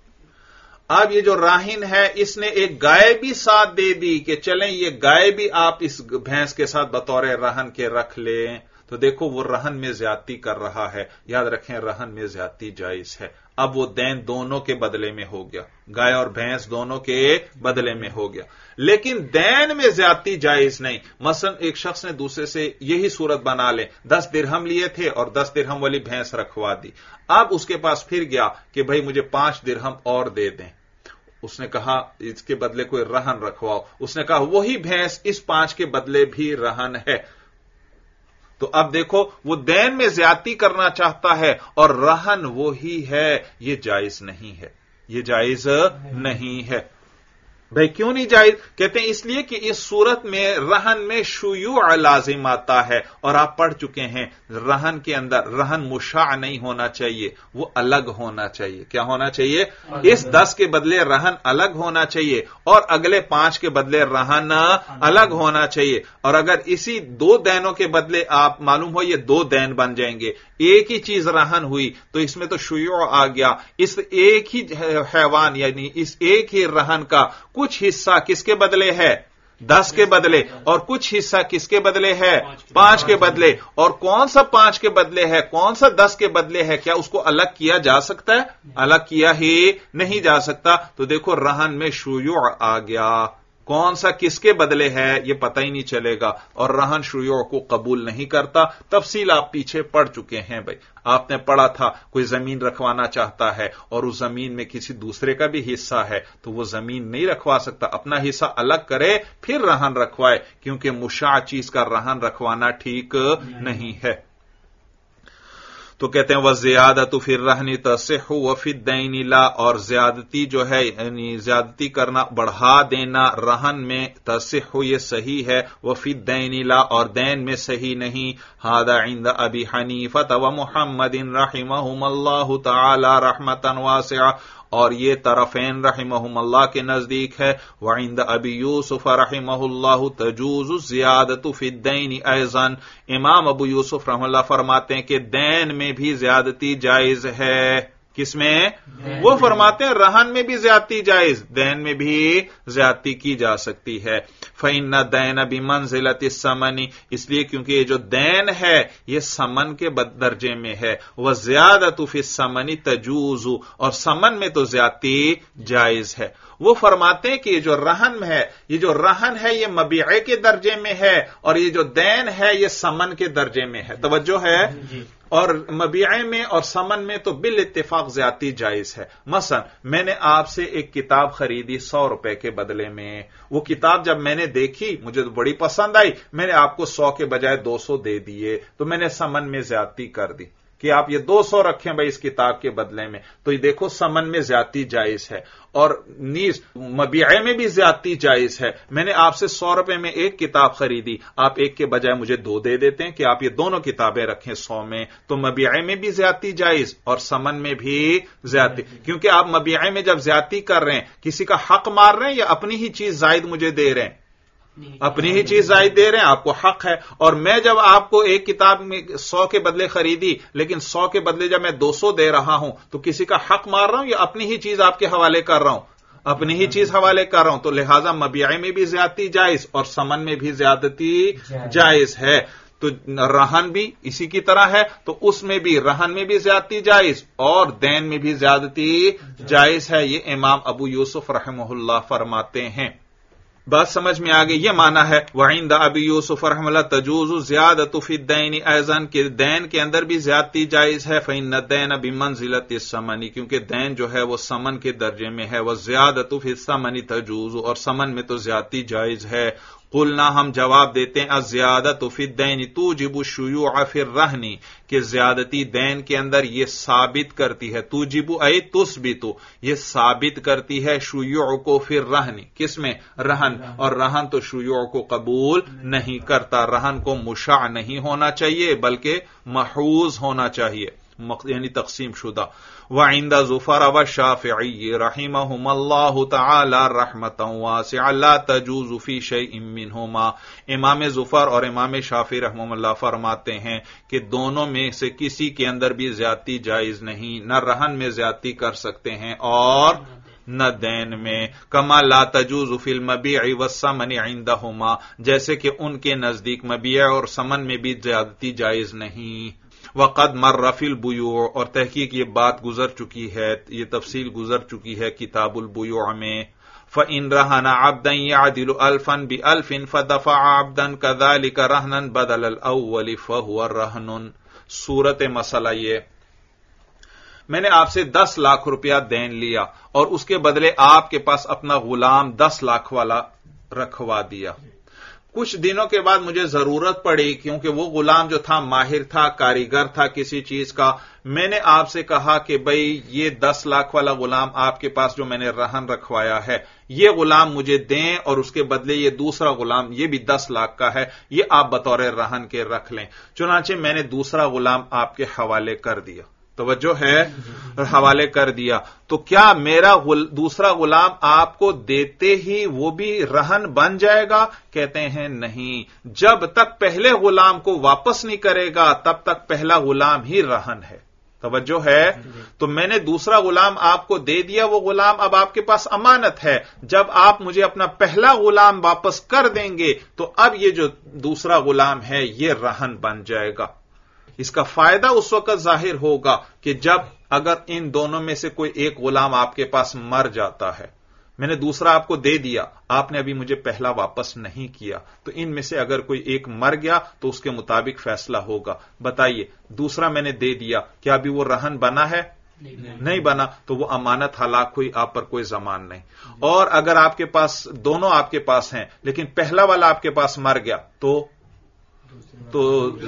اب یہ جو راہن ہے اس نے ایک گائے بھی ساتھ دے دی کہ چلیں یہ گائے بھی آپ اس بھینس کے ساتھ بطور رہن کے رکھ لیں، تو دیکھو وہ رہن میں زیادتی کر رہا ہے۔ یاد رکھیں رہن میں زیادتی جائز ہے۔ اب وہ دین دونوں کے بدلے میں ہو گیا، گائے اور بھینس دونوں کے بدلے میں ہو گیا، لیکن دین میں زیادتی جائز نہیں۔ مثلا ایک شخص نے دوسرے سے یہی صورت بنا لے، دس درہم لیے تھے اور دس درہم والی بھینس رکھوا دی۔ اب اس کے پاس پھر گیا کہ بھائی مجھے پانچ درہم اور دے دیں، اس نے کہا اس کے بدلے کوئی رہن رکھواؤ، اس نے کہا وہی بھینس اس پانچ کے بدلے بھی رہن ہے، تو اب دیکھو وہ دین میں زیادتی کرنا چاہتا ہے اور رہن وہی ہے، یہ جائز نہیں ہے، یہ جائز نہیں ہے۔ بھائی کیوں نہیں جائز؟ کہتے ہیں اس لیے کہ اس صورت میں رہن میں شیوع لازم آتا ہے، اور آپ پڑھ چکے ہیں رہن کے اندر رہن مشاع نہیں ہونا چاہیے، وہ الگ ہونا چاہیے۔ کیا ہونا چاہیے؟ اس دس کے بدلے رہن الگ ہونا چاہیے اور اگلے پانچ کے بدلے رہن الگ ہونا چاہیے۔ اور اگر اسی دو دینوں کے بدلے آپ معلوم ہو یہ دو دین بن جائیں گے، ایک ہی چیز رہن ہوئی تو اس میں تو شیوع آ گیا، اس ایک ہی حیوان یعنی اس ایک ہی رہن کا کچھ حصہ کس کے بدلے ہے؟ دس کے بدلے، اور کچھ حصہ کس کے بدلے ہے؟ پانچ کے بدلے۔ اور کون سا پانچ کے بدلے ہے، کون سا دس کے بدلے ہے؟ کیا اس کو الگ کیا جا سکتا ہے؟ الگ کیا ہی نہیں جا سکتا۔ تو دیکھو رہن میں شیوع آ گیا، کون سا کس کے بدلے ہے یہ پتہ ہی نہیں چلے گا، اور رہن شیوع کو قبول نہیں کرتا۔ تفصیل آپ پیچھے پڑھ چکے ہیں بھائی، آپ نے پڑھا تھا کوئی زمین رکھوانا چاہتا ہے اور اس زمین میں کسی دوسرے کا بھی حصہ ہے تو وہ زمین نہیں رکھوا سکتا، اپنا حصہ الگ کرے پھر رہن رکھوائے، کیونکہ مشاع چیز کا رہن رکھوانا ٹھیک نہیں ہے۔ تو کہتے ہیں وَالزِّيَادَةُ فِي الرَّهْنِ تَصِحُّ وَفِي الدَّيْنِ لَا، اور زیادتی جو ہے یعنی زیادتی کرنا، بڑھا دینا رہن میں تصح یہ صحیح ہے، وفی الدین لا، اور دین میں صحیح نہیں۔ ھذا عند ابی حنیفہ ومحمد رحمہم اللہ تعالی رحمتا واسعہ، اور یہ طرفین رحمہم اللہ کے نزدیک ہے۔ وعند ابی یوسف رحمہ اللہ تجوز الزیادۃ فی الدین ایضا، امام ابو یوسف رحمہ اللہ فرماتے ہیں کہ دین میں بھی زیادتی جائز ہے۔ کس میں؟ وہ فرماتے ہیں رہن میں بھی زیادتی جائز، دین میں بھی زیادتی کی جا سکتی ہے۔ فإن الدین بمنزلۃ الثمن، اس لیے کیونکہ یہ جو دین ہے یہ ثمن کے درجے میں ہے۔ وزیادۃ فی الثمن تجوز، اور ثمن میں تو زیادتی جائز ہے۔ وہ فرماتے ہیں کہ یہ جو رہن ہے یہ جو رہن ہے یہ مبیعے کے درجے میں ہے، اور یہ جو دین ہے یہ ثمن کے درجے میں ہے۔ توجہ ہے؟ اور مبیعے میں اور ثمن میں تو بالاتفاق زیادتی جائز ہے۔ مثلا میں نے آپ سے ایک کتاب خریدی سو روپے کے بدلے میں، وہ کتاب جب میں نے دیکھی مجھے تو بڑی پسند آئی، میں نے آپ کو سو کے بجائے دو سو دے دیے، تو میں نے ثمن میں زیادتی کر دی کہ آپ یہ دو سو رکھیں بھائی اس کتاب کے بدلے میں، تو یہ دیکھو ثمن میں زیادتی جائز ہے، اور نیز مبیعے میں بھی زیادتی جائز ہے۔ میں نے آپ سے سو روپے میں ایک کتاب خریدی، آپ ایک کے بجائے مجھے دو دے دیتے ہیں کہ آپ یہ دونوں کتابیں رکھیں سو میں، تو مبیعے میں بھی زیادتی جائز اور ثمن میں بھی زیادتی، کیونکہ آپ مبیعے میں جب زیادتی کر رہے ہیں کسی کا حق مار رہے ہیں یا اپنی ہی چیز زائد مجھے دے رہے ہیں؟ اپنی ہی چیز زائد دے رہے ہیں، آپ کو حق ہے۔ اور میں جب آپ کو ایک کتاب میں سو کے بدلے خریدی لیکن سو کے بدلے جب میں دو سو دے رہا ہوں تو کسی کا حق مار رہا ہوں یا اپنی ہی چیز آپ کے حوالے کر رہا ہوں؟ اپنی ہی چیز حوالے کر رہا ہوں، تو لہذا مبیعے میں بھی زیادتی جائز اور ثمن میں بھی زیادتی جائز ہے۔ تو رہن بھی اسی کی طرح ہے، تو اس میں بھی رہن میں بھی زیادتی جائز اور دین میں بھی زیادتی جائز ہے، یہ امام ابو یوسف رحمہ اللہ فرماتے ہیں۔ بات سمجھ میں آگئی؟ یہ معنی ہے وعند ابی یوسف رحمہ اللہ تجوز زیادۃ فی الدین ایضا، کہ دین کے اندر بھی زیادتی جائز ہے۔ فإن الدین بمنزلۃ الثمن، کیونکہ دین جو ہے وہ ثمن کے درجے میں ہے۔ وزیادۃ فی الثمن تجوز، اور ثمن میں تو زیادتی جائز ہے۔ قلنا ہم جواب دیتے ہیں الزیادۃ فی الدین توجب الشیوع فی الرہن کہ زیادتی دین کے اندر یہ ثابت کرتی ہے، توجب ای تثبت، یہ ثابت کرتی ہے شیوع کو فی الرہن، کس میں؟ رہن، اور رہن تو شیوع کو قبول نہیں کرتا، رہن کو مشاع نہیں ہونا چاہیے بلکہ محوز ہونا چاہیے، یعنی تقسیم شدہ۔ وعند زفر والشافعی رحمہم اللہ تعالی رحمتا واسعا لا تجوز فی شیء منہما، امام زفر اور امام شافعی رحمہم اللہ فرماتے ہیں کہ دونوں میں سے کسی کے اندر بھی زیادتی جائز نہیں، نہ رہن میں زیادتی کر سکتے ہیں اور نہ دین میں، کما لا تجوز فی المبیع والثمن عندہما، جیسے کہ ان کے نزدیک مبیع اور ثمن میں بھی زیادتی جائز نہیں۔ وقد مر فی البیوع، اور تحقیق یہ بات گزر چکی ہے، یہ تفصیل گزر چکی ہے کتاب البیوع میں۔ فإن رہن عبدا يعدل الفا بألف فدفع عبدا كذلك رہنا بدل الاول فهو رہن۔ صورت مسئلہ یہ، میں نے آپ سے دس لاکھ روپیہ دین لیا اور اس کے بدلے آپ کے پاس اپنا غلام دس لاکھ والا رکھوا دیا۔ کچھ دنوں کے بعد مجھے ضرورت پڑی، کیونکہ وہ غلام جو تھا ماہر تھا، کاریگر تھا کسی چیز کا، میں نے آپ سے کہا کہ بھئی یہ دس لاکھ والا غلام آپ کے پاس جو میں نے رہن رکھوایا ہے، یہ غلام مجھے دیں اور اس کے بدلے یہ دوسرا غلام، یہ بھی دس لاکھ کا ہے، یہ آپ بطور رہن کے رکھ لیں۔ چنانچہ میں نے دوسرا غلام آپ کے حوالے کر دیا، توجہ ہے، حوالے کر دیا، تو کیا میرا غل... دوسرا غلام آپ کو دیتے ہی وہ بھی رہن بن جائے گا؟ کہتے ہیں نہیں، جب تک پہلے غلام کو واپس نہیں کرے گا تب تک پہلا غلام ہی رہن ہے، توجہ ہے۔ تو میں نے دوسرا غلام آپ کو دے دیا، وہ غلام اب آپ کے پاس امانت ہے، جب آپ مجھے اپنا پہلا غلام واپس کر دیں گے تو اب یہ جو دوسرا غلام ہے یہ رہن بن جائے گا۔ اس کا فائدہ اس وقت ظاہر ہوگا کہ جب اگر ان دونوں میں سے کوئی ایک غلام آپ کے پاس مر جاتا ہے، میں نے دوسرا آپ کو دے دیا، آپ نے ابھی مجھے پہلا واپس نہیں کیا، تو ان میں سے اگر کوئی ایک مر گیا تو اس کے مطابق فیصلہ ہوگا۔ بتائیے، دوسرا میں نے دے دیا، کیا ابھی وہ رہن بنا ہے؟ نہیں بنا، تو وہ امانت ہلاک ہوئی، آپ پر کوئی ضمان نہیں۔ اور اگر آپ کے پاس دونوں آپ کے پاس ہیں لیکن پہلا والا آپ کے پاس مر گیا تو تو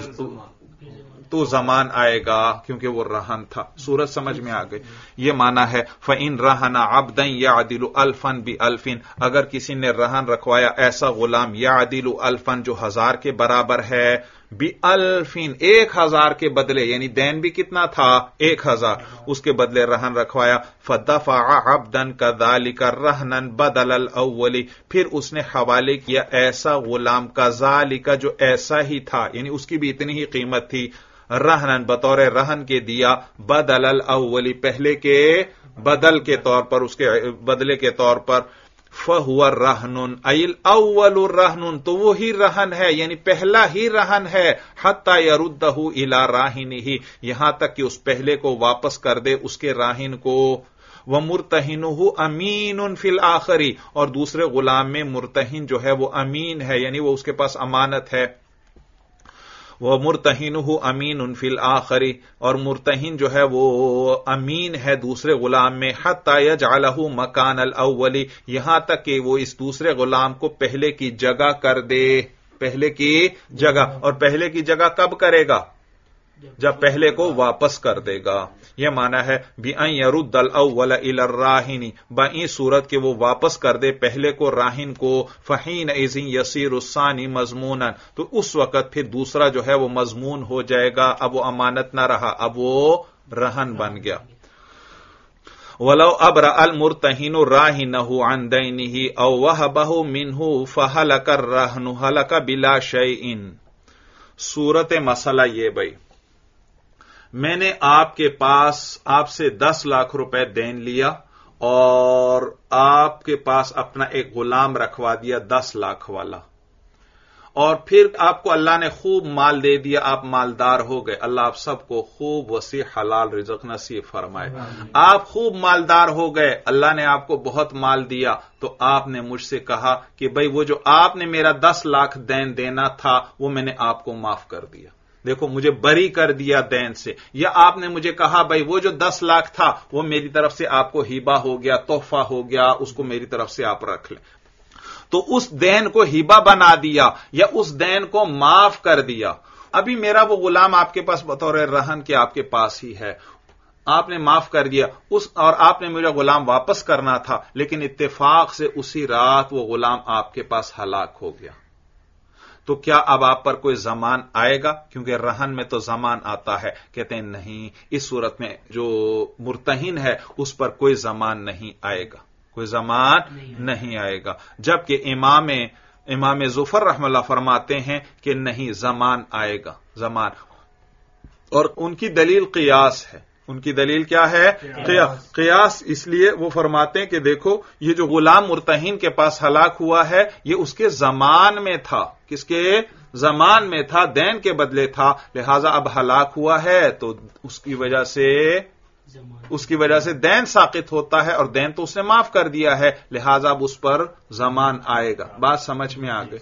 تو زمان آئے گا، کیونکہ وہ رہن تھا۔ صورت سمجھ میں آ گئی؟ یہ معنی ہے فَإِن رَهَنَ عَبْدًا يَعْدِلُ أَلْفًا بِأَلْفٍ، اگر کسی نے رہن رکھوایا ایسا غلام يَعْدِلُ أَلْفًا جو ہزار کے برابر ہے، بِأَلْفٍ ایک ہزار کے بدلے، یعنی دین بھی کتنا تھا؟ ایک ہزار، اس کے بدلے رہن رکھوایا، فَدَفَعَ عَبْدًا كَذَلِكَ رَهْنًا بَدَلَ الْأَوَّلِ، پھر اس نے حوالے کیا ایسا غلام كَذَلِكَ جو ایسا ہی تھا، یعنی اس کی بھی اتنی ہی قیمت تھی، رہنن بطور رہن کے دیا، بدل الاولی پہلے کے بدل کے طور پر، اس کے بدلے کے طور پر، فہو رہن ای الاول رہن، تو وہی رہن ہے، یعنی پہلا ہی رہن ہے، حتی یردہ الی راہنہ، یہاں تک کہ اس پہلے کو واپس کر دے اس کے راہن کو۔ وَمُرْتَهِنُهُ أَمِينٌ فِي الْآخِرِ، اور دوسرے غلام میں مرتہن جو ہے وہ امین ہے، یعنی وہ اس کے پاس امانت ہے۔ وَمُرْتَهِنُهُ أَمِينٌ فِي الْآخِرِ، اور مرتہن جو ہے وہ امین ہے دوسرے غلام میں، حَتَّى يَجْعَلَهُ مَكَانَ الْأَوَّلِ، یہاں تک کہ وہ اس دوسرے غلام کو پہلے کی جگہ کر دے، پہلے کی جگہ، اور پہلے کی جگہ کب کرے گا؟ جب پہلے کو واپس کر دے گا۔ یہ معنی ہے بِأَن يَرُدَّ الْأَوَّلَ إِلَى الرَّاهِنِ، بَإِن صورت کہ وہ واپس کر دے پہلے کو راہن کو، فَحِينَئِذٍ يَصِيرُ الثَّانِي مَضْمُونًا، تو اس وقت پھر دوسرا جو ہے وہ مضمون ہو جائے گا، اب وہ امانت نہ رہا، اب وہ رہن بن گیا۔ وَلَوْ أَبْرَأَ الْمُرْتَهِنُ رَاهِنَهُ عَنْ دَيْنِهِ أَوْ وَهَبَهُ مِنْهُ فَهَلَكَ الرَّهْنُ هَلَكَ بِلَا شَيْءٍ۔ صورت مسئلہ یہ بھائی، میں نے آپ کے پاس آپ سے دس لاکھ روپے دین لیا اور آپ کے پاس اپنا ایک غلام رکھوا دیا دس لاکھ والا، اور پھر آپ کو اللہ نے خوب مال دے دیا، آپ مالدار ہو گئے۔ اللہ آپ سب کو خوب وسیع حلال رزق نصیب فرمائے۔ آپ خوب مالدار ہو گئے، اللہ نے آپ کو بہت مال دیا، تو آپ نے مجھ سے کہا کہ بھئی وہ جو آپ نے میرا دس لاکھ دین دینا تھا وہ میں نے آپ کو معاف کر دیا، دیکھو مجھے بری کر دیا دین سے۔ یا آپ نے مجھے کہا بھائی وہ جو دس لاکھ تھا وہ میری طرف سے آپ کو ہیبہ ہو گیا، تحفہ ہو گیا، اس کو میری طرف سے آپ رکھ لیں۔ تو اس دین کو ہبہ بنا دیا یا اس دین کو معاف کر دیا. ابھی میرا وہ غلام آپ کے پاس بطور رہن کے آپ کے پاس ہی ہے, آپ نے معاف کر دیا اس اور آپ نے میرا غلام واپس کرنا تھا, لیکن اتفاق سے اسی رات وہ غلام آپ کے پاس ہلاک ہو گیا, تو کیا اب آپ پر کوئی زمان آئے گا؟ کیونکہ رہن میں تو زمان آتا ہے. کہتے ہیں نہیں, اس صورت میں جو مرتہن ہے اس پر کوئی زمان نہیں آئے گا, کوئی زمان نہیں آئے گا. جبکہ امام امام ظفر رحمہ اللہ فرماتے ہیں کہ نہیں, زمان آئے گا, زمان. اور ان کی دلیل قیاس ہے. ان کی دلیل کیا ہے؟ قیاس. قیاس اس لیے وہ فرماتے ہیں کہ دیکھو یہ جو غلام مرتہن کے پاس ہلاک ہوا ہے یہ اس کے زمان میں تھا. کس کے زمان میں تھا؟ دین کے بدلے تھا, لہذا اب ہلاک ہوا ہے تو اس کی وجہ سے اس کی وجہ سے دین ساقط ہوتا ہے, اور دین تو اس نے معاف کر دیا ہے, لہذا اب اس پر زمان آئے گا. بات سمجھ میں آ گئی؟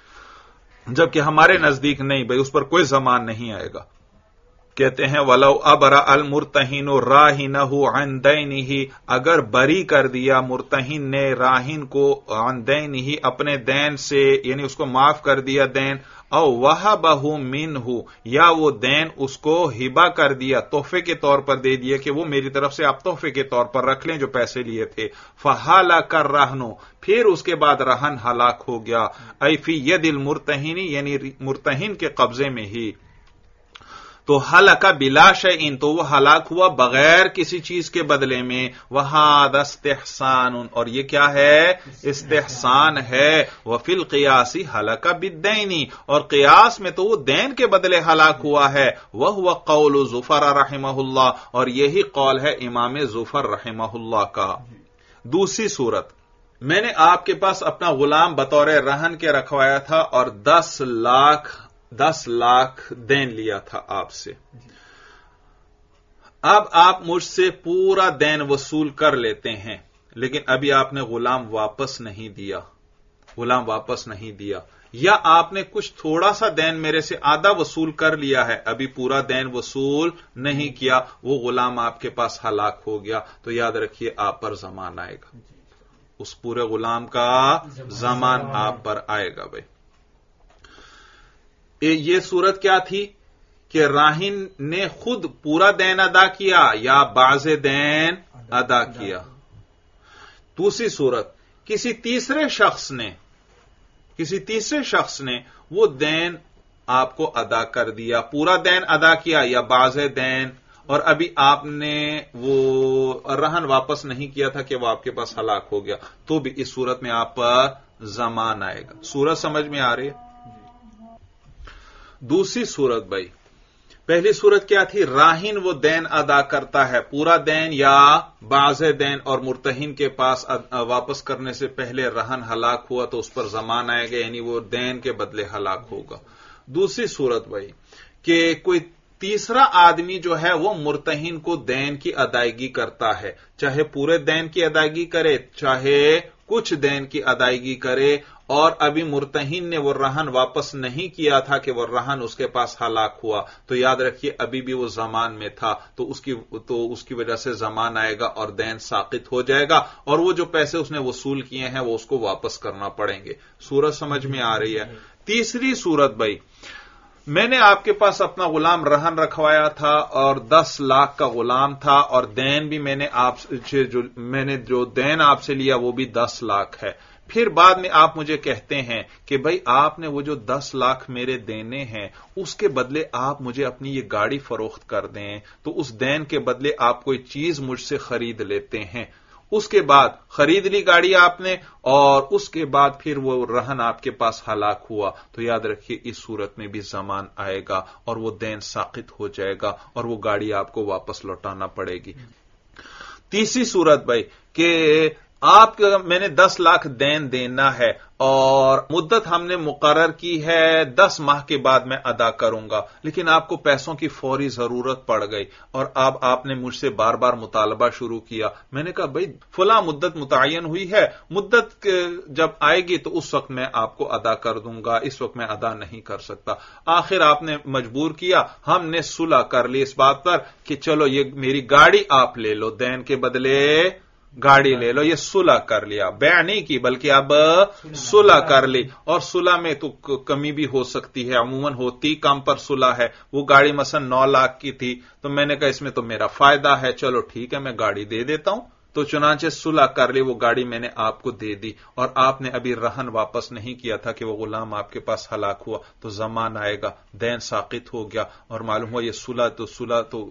جبکہ ہمارے نزدیک نہیں بھائی, اس پر کوئی زمان نہیں آئے گا. کہتے ہیں وَلَوْ أَبْرَأَ الْمُرْتَهِنُ رَاهِنَهُ عَنْ دَيْنِهِ, اگر بری کر دیا مرتہن نے راہن کو عن دینہ, اپنے دین سے, یعنی اس کو معاف کر دیا دین, او وَهَبَهُ مِنْهُ, یا وہ دین اس کو ہبہ کر دیا, تحفے کے طور پر دے دیا کہ وہ میری طرف سے آپ تحفے کے طور پر رکھ لیں جو پیسے لیے تھے. فَهَلَكَ الرَّهْنُ, پھر اس کے بعد رہن ہلاک ہو گیا. اَيْ فِي يَدِ الْمُرْتَهِنِ, یعنی مرتہن کے قبضے میں ہی. تو ہلاکا بلا شیء, تو وہ ہلاک ہوا بغیر کسی چیز کے بدلے میں. وہذا استحسان, اور یہ کیا ہے؟ استحسان ہے. وفی القیاس ہلاکا بالدین, اور قیاس میں تو وہ دین کے بدلے ہلاک ہوا ہے. وہو قول ظفر رحمہ اللہ, اور یہی قول ہے امام ظفر رحمہ اللہ کا. دوسری صورت, میں نے آپ کے پاس اپنا غلام بطور رہن کے رکھوایا تھا اور دس لاکھ دس لاکھ دین لیا تھا آپ سے. اب آپ مجھ سے پورا دین وصول کر لیتے ہیں, لیکن ابھی آپ نے غلام واپس نہیں دیا غلام واپس نہیں دیا یا آپ نے کچھ تھوڑا سا دین میرے سے آدھا وصول کر لیا ہے, ابھی پورا دین وصول نہیں کیا, وہ غلام آپ کے پاس ہلاک ہو گیا, تو یاد رکھیے آپ پر زمان آئے گا, اس پورے غلام کا زمان آپ پر آئے گا. بھائی یہ صورت کیا تھی کہ راہن نے خود پورا دین ادا کیا یا بعض دین ادا کیا. دوسری صورت, کسی تیسرے شخص نے کسی تیسرے شخص نے وہ دین آپ کو ادا کر دیا, پورا دین ادا کیا یا بعض دین, اور ابھی آپ نے وہ رہن واپس نہیں کیا تھا کہ وہ آپ کے پاس ہلاک ہو گیا, تو بھی اس صورت میں آپ پر زمان آئے گا. صورت سمجھ میں آ رہی ہے؟ دوسری صورت بھائی, پہلی صورت کیا تھی؟ راہن وہ دین ادا کرتا ہے, پورا دین یا بعض دین, اور مرتہن کے پاس واپس کرنے سے پہلے رہن ہلاک ہوا تو اس پر زمان آئے گا, یعنی وہ دین کے بدلے ہلاک ہوگا. دوسری صورت بھائی کہ کوئی تیسرا آدمی جو ہے وہ مرتہن کو دین کی ادائیگی کرتا ہے, چاہے پورے دین کی ادائیگی کرے چاہے کچھ دین کی ادائیگی کرے, اور ابھی مرتہن نے وہ رہن واپس نہیں کیا تھا کہ وہ رہن اس کے پاس ہلاک ہوا, تو یاد رکھیے ابھی بھی وہ زمان میں تھا, تو اس کی تو اس کی وجہ سے زمان آئے گا اور دین ساقط ہو جائے گا, اور وہ جو پیسے اس نے وصول کیے ہیں وہ اس کو واپس کرنا پڑیں گے. صورت سمجھ میں آ رہی ہے؟ تیسری صورت بھائی, میں نے آپ کے پاس اپنا غلام رہن رکھوایا تھا اور دس لاکھ کا غلام تھا, اور دین بھی میں نے آپ سے جو میں نے جو دین آپ سے لیا وہ بھی دس لاکھ ہے. پھر بعد میں آپ مجھے کہتے ہیں کہ بھائی آپ نے وہ جو دس لاکھ میرے دینے ہیں اس کے بدلے آپ مجھے اپنی یہ گاڑی فروخت کر دیں, تو اس دین کے بدلے آپ کوئی چیز مجھ سے خرید لیتے ہیں. اس کے بعد خرید لی گاڑی آپ نے, اور اس کے بعد پھر وہ رہن آپ کے پاس ہلاک ہوا, تو یاد رکھیے اس صورت میں بھی زمان آئے گا اور وہ دین ساقط ہو جائے گا اور وہ گاڑی آپ کو واپس لوٹانا پڑے گی. تیسری صورت بھائی کہ آپ کا میں نے دس لاکھ دین دینا ہے اور مدت ہم نے مقرر کی ہے دس ماہ کے بعد میں ادا کروں گا, لیکن آپ کو پیسوں کی فوری ضرورت پڑ گئی اور اب آپ نے مجھ سے بار بار مطالبہ شروع کیا. میں نے کہا بھائی فلاں مدت متعین ہوئی ہے, مدت جب آئے گی تو اس وقت میں آپ کو ادا کر دوں گا, اس وقت میں ادا نہیں کر سکتا. آخر آپ نے مجبور کیا, ہم نے صلح کر لی اس بات پر کہ چلو یہ میری گاڑی آپ لے لو, دین کے بدلے گاڑی لے لو. یہ صلح کر لیا, بیع نہیں کی بلکہ اب صلح کر لی. اور صلح میں تو کمی بھی ہو سکتی ہے, عموماً ہوتی کم پر صلح ہے. وہ گاڑی مثلا نو لاکھ کی تھی تو میں نے کہا اس میں تو میرا فائدہ ہے, چلو ٹھیک ہے میں گاڑی دے دیتا ہوں. تو چنانچہ صلح کر لی, وہ گاڑی میں نے آپ کو دے دی اور آپ نے ابھی رہن واپس نہیں کیا تھا کہ وہ غلام آپ کے پاس ہلاک ہوا, تو زمان آئے گا, دین ساقط ہو گیا اور معلوم ہوا یہ صلح تو صلح تو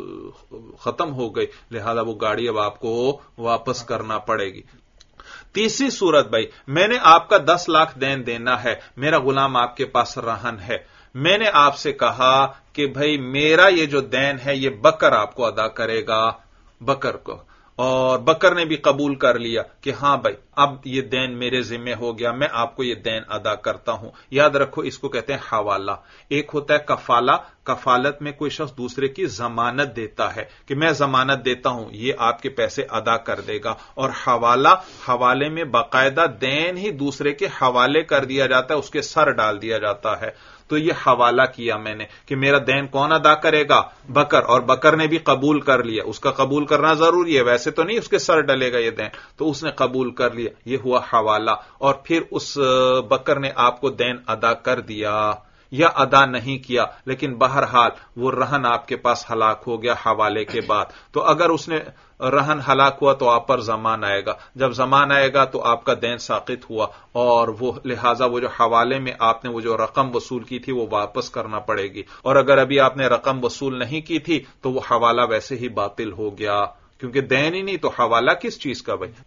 ختم ہو گئی, لہذا وہ گاڑی اب آپ کو واپس کرنا پڑے گی. تیسری صورت بھائی, میں نے آپ کا دس لاکھ دین دینا ہے, میرا غلام آپ کے پاس رہن ہے, میں نے آپ سے کہا کہ بھائی میرا یہ جو دین ہے یہ بکر آپ کو ادا کرے گا, بکر کو, اور بکر نے بھی قبول کر لیا کہ ہاں بھائی اب یہ دین میرے ذمہ ہو گیا, میں آپ کو یہ دین ادا کرتا ہوں. یاد رکھو اس کو کہتے ہیں حوالہ. ایک ہوتا ہے کفالہ, کفالت میں کوئی شخص دوسرے کی ضمانت دیتا ہے کہ میں ضمانت دیتا ہوں یہ آپ کے پیسے ادا کر دے گا. اور حوالہ, حوالے میں باقاعدہ دین ہی دوسرے کے حوالے کر دیا جاتا ہے, اس کے سر ڈال دیا جاتا ہے. تو یہ حوالہ کیا میں نے کہ میرا دین کون ادا کرے گا, بکر, اور بکر نے بھی قبول کر لیا. اس کا قبول کرنا ضروری ہے, ویسے تو نہیں اس کے سر ڈلے گا یہ دین, تو اس نے قبول کر لیا, یہ ہوا حوالہ. اور پھر اس بکر نے آپ کو دین ادا کر دیا یا ادا نہیں کیا, لیکن بہرحال وہ رہن آپ کے پاس ہلاک ہو گیا حوالے کے بعد. تو اگر اس نے رہن ہلاک ہوا تو آپ پر زمان آئے گا, جب زمان آئے گا تو آپ کا دین ساقط ہوا, اور وہ لہذا وہ جو حوالے میں آپ نے وہ جو رقم وصول کی تھی وہ واپس کرنا پڑے گی. اور اگر ابھی آپ نے رقم وصول نہیں کی تھی تو وہ حوالہ ویسے ہی باطل ہو گیا, کیونکہ دین ہی نہیں تو حوالہ کس چیز کا بھائی.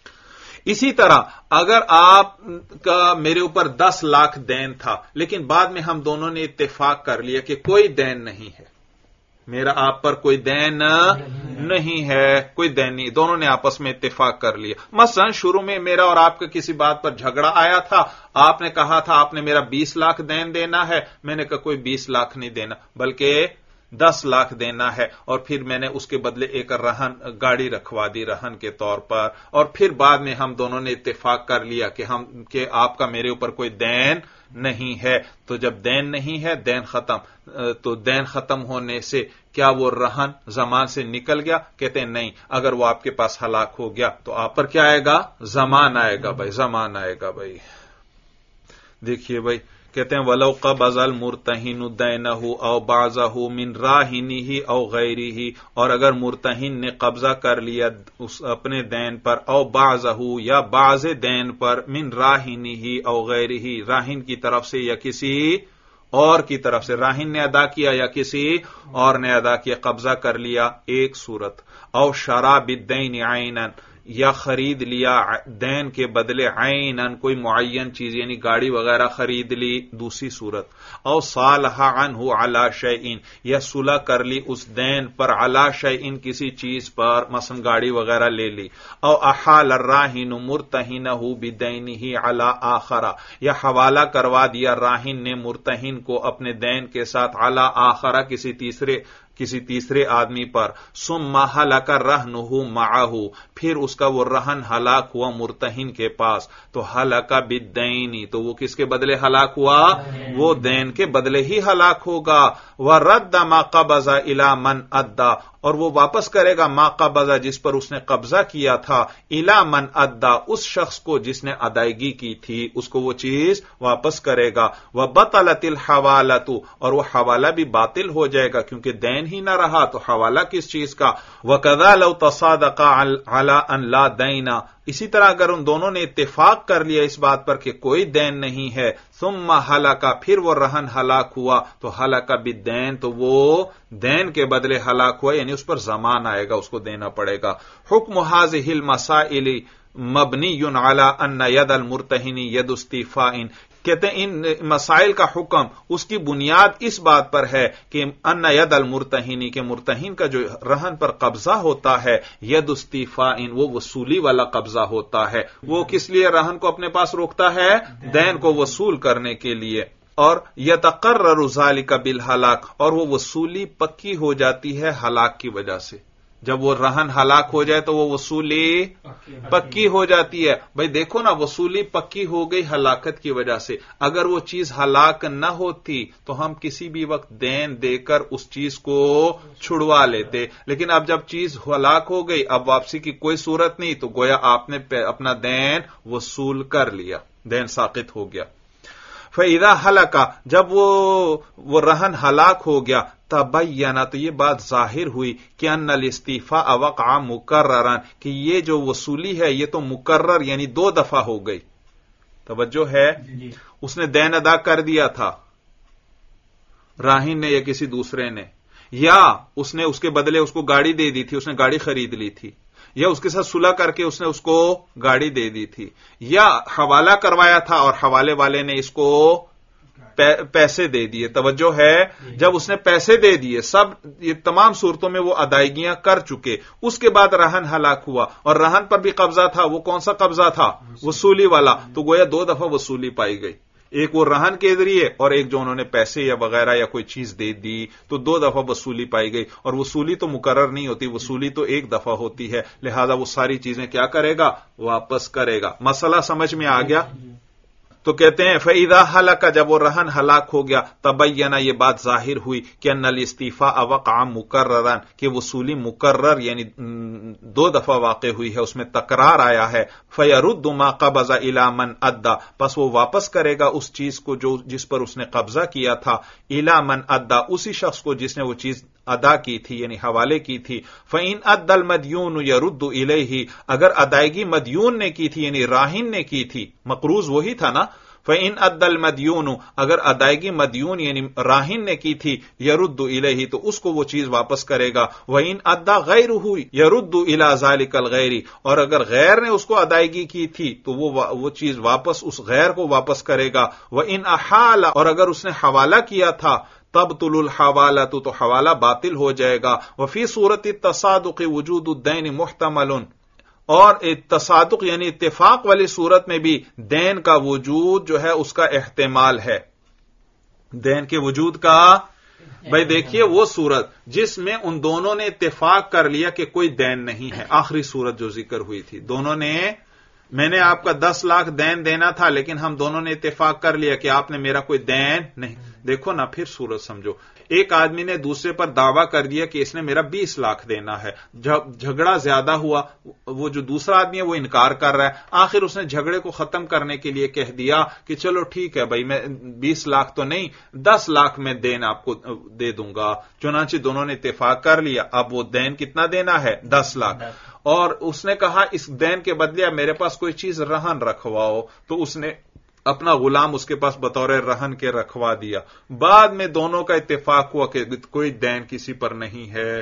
اسی طرح اگر آپ کا میرے اوپر دس لاکھ دین تھا, لیکن بعد میں ہم دونوں نے اتفاق کر لیا کہ کوئی دین نہیں ہے, میرا آپ پر کوئی دین نہیں ہے, کوئی دین نہیں, دونوں نے آپس میں اتفاق کر لیا. مثلا شروع میں میرا اور آپ کا کسی بات پر جھگڑا آیا تھا, آپ نے کہا تھا آپ نے میرا بیس لاکھ دین دینا ہے, میں نے کہا کوئی بیس لاکھ نہیں دینا بلکہ دس لاکھ دینا ہے, اور پھر میں نے اس کے بدلے ایک رہن گاڑی رکھوا دی رہن کے طور پر, اور پھر بعد میں ہم دونوں نے اتفاق کر لیا کہ ہم کہ آپ کا میرے اوپر کوئی دین نہیں ہے. تو جب دین نہیں ہے, دین ختم, تو دین ختم ہونے سے کیا وہ رہن زمان سے نکل گیا؟ کہتے ہیں نہیں, اگر وہ آپ کے پاس ہلاک ہو گیا تو آپ پر کیا آئے گا؟ زمان آئے گا بھائی, زمان آئے گا بھائی. دیکھیے بھائی کہتے ہیں وَلَوْ قَبَضَ الْمُرْتَهِنُ دَيْنَهُ أَوْ بَعْضَهُ مِنْ رَاهِنِهِ أَوْ غَيْرِهِ, اور اگر مرتہن نے قبضہ کر لیا اس اپنے دین پر, او بعضه یا بعض دین پر, من راہنه او غیرہ, راہن کی طرف سے یا کسی اور کی طرف سے, راہن نے ادا کیا یا کسی اور نے ادا کیا, قبضہ کر لیا, ایک صورت. او شرا بالدین عینا, یا خرید لیا دین کے بدلے عینن کوئی معین چیز یعنی گاڑی وغیرہ خرید لی, دوسری صورت. او صالح عنہ علی شیئن, یا صلح کر لی اس دین پر, علی شیئن کسی چیز پر, مثلا گاڑی وغیرہ لے لی. او احال الراہن مرتہنہ بدینہ علی آخر, یا حوالہ کروا دیا راہن نے مرتہن کو اپنے دین کے ساتھ, علی آخر کسی تیسرے کسی تیسرے آدمی پر. ثم ہلک رہنہ معہ, پھر اس کا وہ رہن ہلاک ہوا مرتہن کے پاس, تو ہلک بالدین, تو وہ کس کے بدلے ہلاک ہوا؟ وہ دین کے بدلے ہی ہلاک ہوگا. ورد ما قبض الی من ادا, اور وہ واپس کرے گا ما قبض جس پر اس نے قبضہ کیا تھا, الی من ادا اس شخص کو جس نے ادائیگی کی تھی, اس کو وہ چیز واپس کرے گا. وبطلت الحوالۃ, اور وہ حوالہ بھی باطل ہو جائے گا کیونکہ دین ہی نہ رہا تو حوالہ کس چیز کا. وَكَذَا لَوْ تَصَادَقَا عَلَىٰ أَن لَا دَيْنَ, اسی طرح اگر ان دونوں نے اتفاق کر لیا اس بات پر کہ کوئی دین نہیں ہے, ثم ہلاکا پھر وہ رہن ہلاک ہوا, تو ہلاکا بالدین, تو وہ دین کے بدلے ہلاک ہوا, یعنی اس پر زمان آئے گا, اس کو دینا پڑے گا. حکم هذه المسائل مبنی علی ان ید المرتہن ید استیفاء, کہتے ہیں ان مسائل کا حکم اس کی بنیاد اس بات پر ہے کہ ان ید المرتہنی کے مرتہن کا جو رہن پر قبضہ ہوتا ہے, ید استیفاء وہ وصولی والا قبضہ ہوتا ہے. وہ کس لیے رہن کو اپنے پاس روکتا ہے؟ دین کو وصول کرنے کے لیے. اور یتقرر ذلک بالہلاک, اور وہ وصولی پکی ہو جاتی ہے ہلاک کی وجہ سے. جب وہ رہن ہلاک ہو جائے تو وہ وصولی پکی ہو جاتی ہے. بھائی دیکھو نا، وصولی پکی ہو گئی ہلاکت کی وجہ سے. اگر وہ چیز ہلاک نہ ہوتی تو ہم کسی بھی وقت دین دے کر اس چیز کو چھڑوا لیتے، لیکن اب جب چیز ہلاک ہو گئی، اب واپسی کی کوئی صورت نہیں، تو گویا آپ نے اپنا دین وصول کر لیا، دین ساقط ہو گیا. فَإِذَا هَلَكَ، جب وہ وہ رہن ہلاک ہو گیا، تبینہ، تو یہ بات ظاہر ہوئی کہ ان الاستیفاء وقع مکررا، کہ یہ جو وصولی ہے یہ تو مکرر یعنی دو دفعہ ہو گئی. توجہ ہے، اس نے دین ادا کر دیا تھا راہن نے یا کسی دوسرے نے، یا اس نے اس کے بدلے اس کو گاڑی دے دی تھی، اس نے گاڑی خرید لی تھی، یا اس کے ساتھ صلح کر کے اس نے اس کو گاڑی دے دی تھی، یا حوالہ کروایا تھا اور حوالے والے نے اس کو پیسے دے دیے. توجہ ہے، جب اس نے پیسے دے دیے، سب یہ تمام صورتوں میں وہ ادائیگیاں کر چکے، اس کے بعد رہن ہلاک ہوا اور رہن پر بھی قبضہ تھا. وہ کون سا قبضہ تھا؟ وصولی والا. تو گویا دو دفعہ وصولی پائی گئی، ایک وہ رہن کے ذریعے اور ایک جو انہوں نے پیسے یا وغیرہ یا کوئی چیز دے دی، تو دو دفعہ وصولی پائی گئی. اور وصولی تو مقرر نہیں ہوتی، وصولی تو ایک دفعہ ہوتی ہے، لہذا وہ ساری چیزیں کیا کرے گا؟ واپس کرے گا. مسئلہ سمجھ میں آ گیا؟ تو کہتے ہیں فَإِذَا هَلَكَ، جب وہ رہن ہلاک ہو گیا، تبینہ، یہ بات ظاہر ہوئی کہ ان الاستیفاء وقع مکررا، کہ وصولی مکرر یعنی دو دفعہ واقع ہوئی ہے، اس میں تکرار آیا ہے. فَيَرُدُّ مَا قَبَضَ إِلَى مَنْ أَدَّى، پس وہ واپس کرے گا اس چیز کو جو جس پر اس نے قبضہ کیا تھا، إِلَى مَنْ أَدَّى، اسی شخص کو جس نے وہ چیز ادا کی تھی یعنی حوالے کی تھی. فَإِنْ أَدَّى الْمَدْيُونُ يَرُدُّ إِلَيْهِ، اگر ادائیگی مدیون نے کی تھی یعنی راہن نے کی تھی، مقروض وہی تھا نا. فَإِنْ أَدَّى الْمَدْيُونُ، اگر ادائیگی مدیون یعنی راہن نے کی تھی، يَرُدُّ إِلَيْهِ، تو اس کو وہ چیز واپس کرے گا. وَإِنْ أَدَّى غَيْرُهُ يَرُدُّ إِلَى ذَلِكَ الْغَيْرِ، اور اگر غیر نے اس کو ادائیگی کی تھی تو وہ وہ چیز واپس اس غیر کو واپس کرے گا. وَإِنْ أَحَالَ، اور اگر اس نے حوالہ کیا تھا، تبطل الحوالۃ، تو حوالہ باطل ہو جائے گا. وفی صورت التصادق وجود الدین محتمل، اور تصادق یعنی اتفاق والی صورت میں بھی دین کا وجود جو ہے اس کا احتمال ہے، دین کے وجود کا. بھائی دیکھیے وہ صورت جس میں ان دونوں نے اتفاق کر لیا کہ کوئی دین نہیں ہے، آخری صورت جو ذکر ہوئی تھی، دونوں نے، میں نے آپ کا دس لاکھ دین دینا تھا لیکن ہم دونوں نے اتفاق کر لیا کہ آپ نے میرا کوئی دین نہیں. دیکھو نا پھر صورت سمجھو، ایک آدمی نے دوسرے پر دعویٰ کر دیا کہ اس نے میرا بیس لاکھ دینا ہے، جھگڑا زیادہ ہوا، وہ جو دوسرا آدمی ہے وہ انکار کر رہا ہے، آخر اس نے جھگڑے کو ختم کرنے کے لیے کہہ دیا کہ چلو ٹھیک ہے بھائی، میں بیس لاکھ تو نہیں دس لاکھ میں دین آپ کو دے دوں گا. چنانچہ دونوں نے اتفاق کر لیا. اب وہ دین کتنا دینا ہے؟ دس لاکھ. اور اس نے کہا اس دین کے بدلے میرے پاس کوئی چیز رہن رکھواؤ، تو اس نے اپنا غلام اس کے پاس بطور رہن کے رکھوا دیا. بعد میں دونوں کا اتفاق ہوا کہ کوئی دین کسی پر نہیں ہے.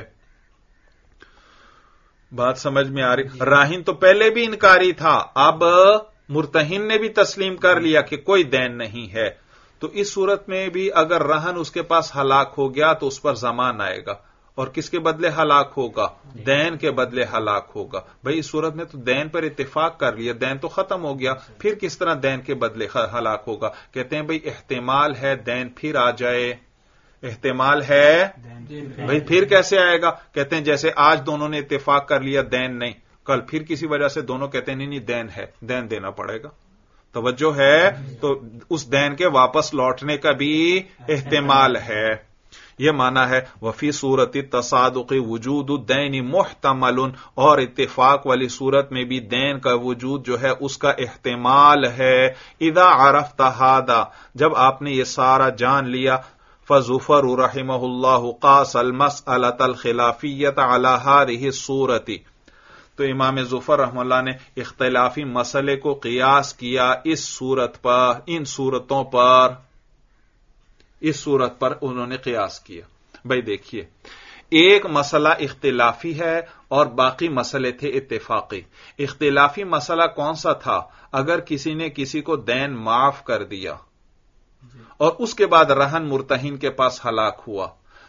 بات سمجھ میں آ رہی؟ راہن تو پہلے بھی انکاری تھا، اب مرتہن نے بھی تسلیم کر لیا کہ کوئی دین نہیں ہے. تو اس صورت میں بھی اگر رہن اس کے پاس ہلاک ہو گیا تو اس پر ضمان آئے گا، اور کس کے بدلے ہلاک ہوگا؟ دین کے بدلے ہلاک ہوگا. بھئی اس صورت میں تو دین پر اتفاق کر لیا، دین تو ختم ہو گیا، پھر کس طرح دین کے بدلے ہلاک ہوگا؟ کہتے ہیں بھئی احتمال ہے دین پھر آ جائے، احتمال ہے. بھئی پھر کیسے آئے گا؟ کہتے ہیں جیسے آج دونوں نے اتفاق کر لیا دین نہیں، کل پھر کسی وجہ سے دونوں کہتے ہیں نہیں نہیں دین ہے، دین دینا پڑے گا. توجہ ہے؟ تو اس دین کے واپس لوٹنے کا بھی احتمال ہے. یہ معنی ہے وفی صورت تصادق وجود الدین محتمل، اور اتفاق والی صورت میں بھی دین کا وجود جو ہے اس کا احتمال ہے. اذا عرفت هذا، جب آپ نے یہ سارا جان لیا، فظفر رحمہ اللہ قاس المسألة الخلافیة على هذه الصورت، تو امام ظفر رحمہ اللہ نے اختلافی مسئلے کو قیاس کیا اس صورت پر، ان صورتوں پر، اس صورت پر انہوں نے قیاس کیا. بھائی دیکھیے ایک مسئلہ اختلافی ہے اور باقی مسئلے تھے اتفاقی. اختلافی مسئلہ کون سا تھا؟ اگر کسی نے کسی کو دین معاف کر دیا اور اس کے بعد رہن مرتہن کے پاس ہلاک ہوا،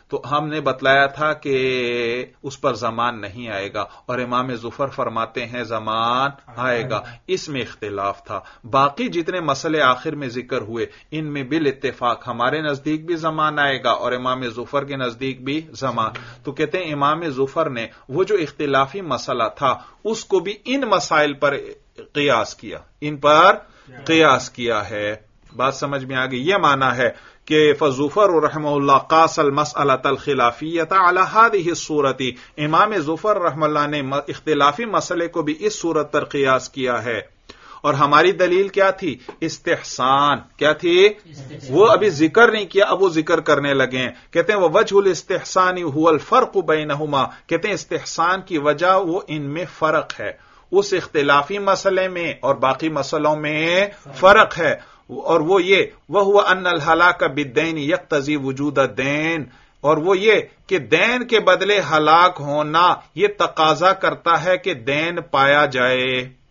تو ہم نے بتلایا تھا کہ اس پر زمان نہیں آئے گا، اور امام ظفر فرماتے ہیں زمان آئے گا، اس میں اختلاف تھا۔ باقی جتنے مسئلے آخر میں ذکر ہوئے ان میں بالاتفاق ہمارے نزدیک بھی زمان آئے گا اور امام ظفر کے نزدیک بھی زمان۔ تو کہتے ہیں امام ظفر نے وہ جو اختلافی مسئلہ تھا اس کو بھی ان مسائل پر قیاس کیا، ان پر قیاس کیا ہے۔ بات سمجھ میں آ گئی؟ یہ معنی ہے کہ فظفر رحمہ اللہ قاس المسألۃ الخلافیۃ علی هذه الصورۃ، امام ظفر رحمہ اللہ نے اختلافی مسئلے کو بھی اس صورت پر قیاس کیا ہے۔ اور ہماری دلیل کیا تھی؟ استحسان۔ کیا تھی؟ وہ ابھی ذکر نہیں کیا، اب وہ ذکر کرنے لگے ہیں۔ کہتے ہیں ووجہ الاستحسان هو الفرق بینہما، کہتے ہیں استحسان کی وجہ وہ ان میں فرق ہے، اس اختلافی مسئلے میں اور باقی مسئلوں میں فرق ہے، اور وہ یہ وہو ان الہلاک بالدین یقتضی وجود الدین، اور وہ یہ کہ دین کے بدلے ہلاک ہونا یہ تقاضا کرتا ہے کہ دین پایا جائے۔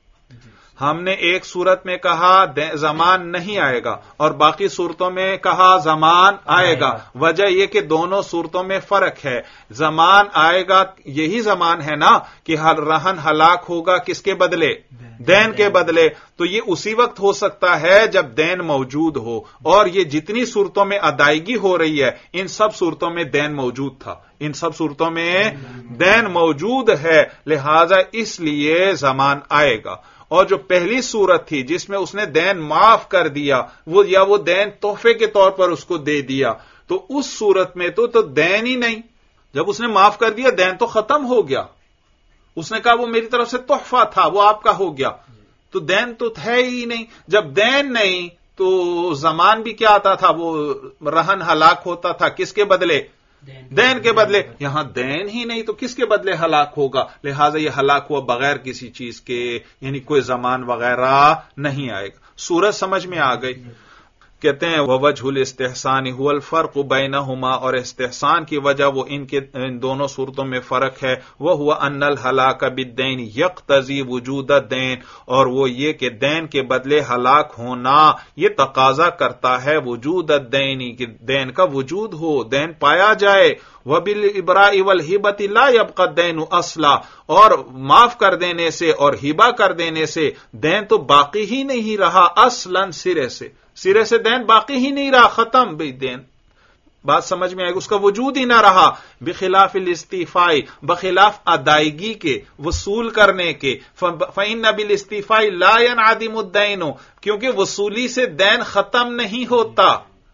ہم نے ایک صورت میں کہا زمان نہیں آئے گا اور باقی صورتوں میں کہا زمان آئے گا، وجہ یہ کہ دونوں صورتوں میں فرق ہے۔ زمان آئے گا یہی زمان ہے نا کہ رہن ہلاک ہوگا کس کے بدلے؟ دین کے بدلے۔ تو یہ اسی وقت ہو سکتا ہے جب دین موجود ہو، اور یہ جتنی صورتوں میں ادائیگی ہو رہی ہے ان سب صورتوں میں دین موجود تھا، ان سب صورتوں میں دین موجود ہے، لہذا اس لیے زمان آئے گا۔ اور جو پہلی صورت تھی جس میں اس نے دین معاف کر دیا، وہ یا وہ دین تحفے کے طور پر اس کو دے دیا، تو اس صورت میں تو تو دین ہی نہیں، جب اس نے معاف کر دیا دین تو ختم ہو گیا، اس نے کہا وہ میری طرف سے تحفہ تھا وہ آپ کا ہو گیا، تو دین تو ہے ہی نہیں۔ جب دین نہیں تو زمان بھی کیا آتا تھا؟ وہ رہن ہلاک ہوتا تھا کس کے بدلے؟ دین کے بدلے۔ یہاں دین ہی نہیں تو کس کے بدلے ہلاک ہوگا؟ لہذا یہ ہلاک ہوا بغیر کسی چیز کے، یعنی کوئی زمان وغیرہ نہیں آئے گا۔ سورج سمجھ میں آ گئی؟ کہتے ہیں ووجہ الاستحسان هو الفرق بینہما، اور استحسان کی وجہ وہ ان کے ان دونوں صورتوں میں فرق ہے، وہو ان الہلاک بالدین یقتضی وجود الدین، اور وہ یہ کہ دین کے بدلے ہلاک ہونا یہ تقاضا کرتا ہے وجود الدین، کہ دین کا وجود ہو، دین پایا جائے۔ وبالابراء والہبۃ لا یبقى الدین اصلا، اور معاف کر دینے سے اور ہبہ کر دینے سے دین تو باقی ہی نہیں رہا اصلا، سرے سے سرے سے دین باقی ہی نہیں رہا، ختم بھی دین۔ بات سمجھ میں آئے گی؟ اس کا وجود ہی نہ رہا۔ بخلاف الاستیفاء، بخلاف ادائیگی کے، وصول کرنے کے، فإن بالاستیفاء لا ينعدم الدین، کیونکہ وصولی سے دین ختم نہیں ہوتا۔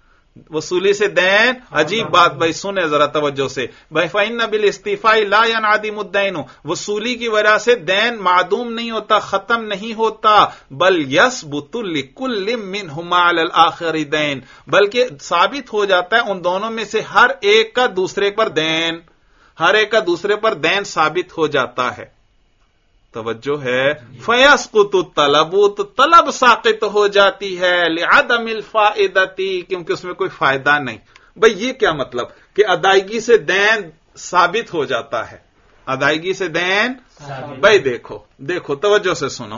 وصولی سے دین، عجیب بات بھائی سنیں ذرا توجہ سے، بھائی فإن بالاستیفاء لا ينعدم الدین، وصولی کی وجہ سے دین معدوم نہیں ہوتا، ختم نہیں ہوتا، بل یثبت لکل منہما علی الآخر دین، بلکہ ثابت ہو جاتا ہے ان دونوں میں سے ہر ایک کا دوسرے پر دین، ہر ایک کا دوسرے پر دین ثابت ہو جاتا ہے۔ توجہ ہے؟ فیسقط الطلب، تو طلب ساقط ہو جاتی ہے، لعدم الفائدۃ، کیونکہ اس میں کوئی فائدہ نہیں۔ بھئی یہ کیا مطلب کہ ادائیگی سے دین ثابت ہو جاتا ہے؟ ادائیگی سے دین، بھئی دیکھو دیکھو توجہ سے سنو،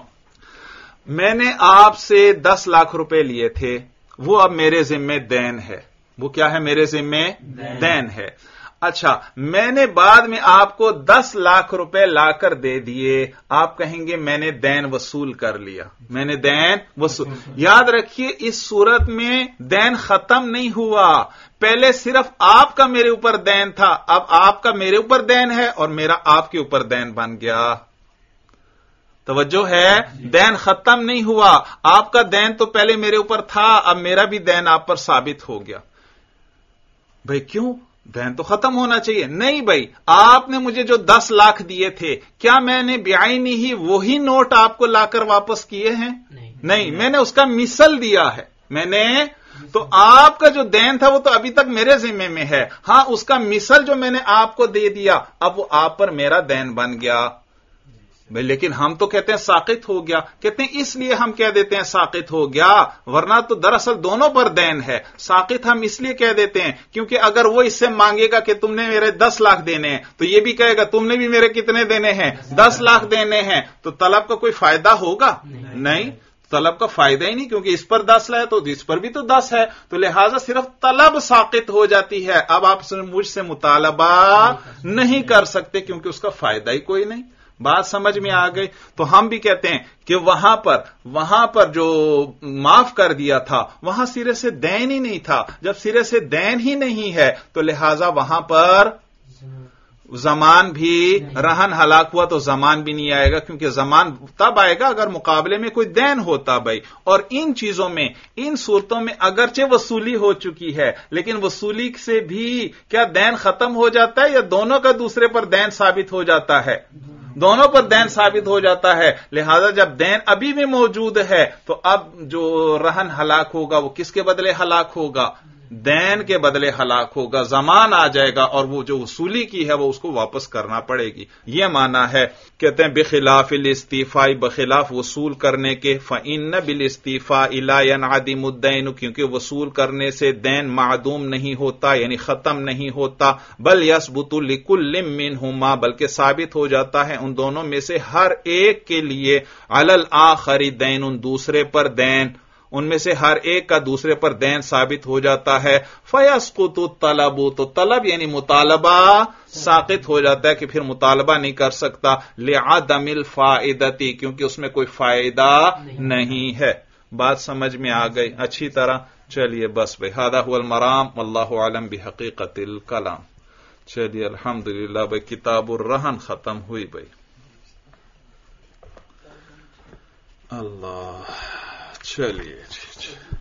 میں نے آپ سے دس لاکھ روپے لیے تھے، وہ اب میرے ذمے دین ہے، وہ کیا ہے؟ میرے ذمے دین ہے۔ اچھا، میں نے بعد میں آپ کو دس لاکھ روپے لا کر دے دیے، آپ کہیں گے میں نے دین وصول کر لیا، میں نے دین وصول۔ یاد رکھیے اس صورت میں دین ختم نہیں ہوا، پہلے صرف آپ کا میرے اوپر دین تھا، اب آپ کا میرے اوپر دین ہے اور میرا آپ کے اوپر دین بن گیا۔ توجہ ہے؟ دین ختم نہیں ہوا، آپ کا دین تو پہلے میرے اوپر تھا، اب میرا بھی دین آپ پر ثابت ہو گیا۔ بھئی کیوں؟ دین تو ختم ہونا چاہیے۔ نہیں بھائی، آپ نے مجھے جو دس لاکھ دیے تھے، کیا میں نے بعینی ہی وہی نوٹ آپ کو لا کر واپس کیے ہیں؟ نہیں, نہیں میں نے اس کا مثل دیا ہے، میں نے تو آپ کا جو دین تھا وہ تو ابھی تک میرے ذمے میں ہے، ہاں اس کا مثل جو میں نے آپ کو دے دیا، اب وہ آپ پر میرا دین بن گیا۔ بھئی لیکن ہم تو کہتے ہیں ساقط ہو گیا، کہتے ہیں اس لیے ہم کہہ دیتے ہیں ساقط ہو گیا، ورنہ تو دراصل دونوں پر دین ہے۔ ساقط ہم اس لیے کہہ دیتے ہیں کیونکہ اگر وہ اس سے مانگے گا کہ تم نے میرے دس لاکھ دینے ہیں، تو یہ بھی کہے گا تم نے بھی میرے کتنے دینے ہیں؟ دس لاکھ دینے ہیں، تو طلب کا کوئی فائدہ ہوگا؟ نہیں۔ तलब का फायदा ही नहीं, क्योंकि इस पर दस है तो इस पर भी तो दस है, तो लिहाजा सिर्फ तलब साकित हो जाती है। अब आप मुझसे मुतालबा नहीं कर सकते क्योंकि उसका फायदा ही कोई नहीं। बात समझ में आ गई? तो हम भी कहते हैं कि वहां पर वहां पर जो माफ कर दिया था वहां सिरे से दैन ही नहीं था। जब सिरे से दैन ही नहीं है तो लिहाजा वहां पर जमान भी, रहन हलाक हुआ तो जमान भी नहीं आएगा, क्योंकि जमान तब आएगा अगर मुकाबले में कोई दैन होता भाई। और इन चीजों में, इन सूरतों में अगरचे वसूली हो चुकी है, लेकिन वसूली से भी क्या दैन खत्म हो जाता है या दोनों का दूसरे पर दैन साबित हो जाता है? दोनों पर दैन साबित हो जाता है। लिहाजा जब दैन अभी भी मौजूद है तो अब जो रहन हलाक होगा वो किसके बदले हलाक होगा? दैन के बदले हलाक होगा। जमान आ जाएगा और वो जो वसूली की है वो उसको वापस करना पड़ेगी। ये माना है। कहते हैं बिखिलाफ इस्तीफाई, बखिलाफ वसूल करने के, फ़इन्न बिल इस्तीफा इला यनअदिमु मुद्दैन, क्योंकि वसूल करने से दैन मादूम नहीं होता यानी खत्म नहीं होता। बल यसबुतु लिकुल्लिम मिनहुमा, बल्कि साबित हो जाता है उन दोनों में से हर एक के लिए, अलल आखरी दैन, उन दूसरे पर दैन, उनमें से हर एक का दूसरे पर दैन साबित हो जाता है। फयस्कुतु तलबु, तो तलब यानी मुतालबा साकित हो जाता है कि फिर मुतालबा नहीं कर सकता। लिअदमिल फाइदती, क्योंकि उसमें कोई फायदा नहीं है। बात समझ में आ गई अच्छी तरह? चलिए बस भाई, हादा हुवल मराम, वल्लाहु आलम बिहकीकतिल कलाम। चलिए अल्हम्दुलिल्लाह भाई, किताबुर रहन खत्म हुई भाई। अल्लाह, चलिए जी।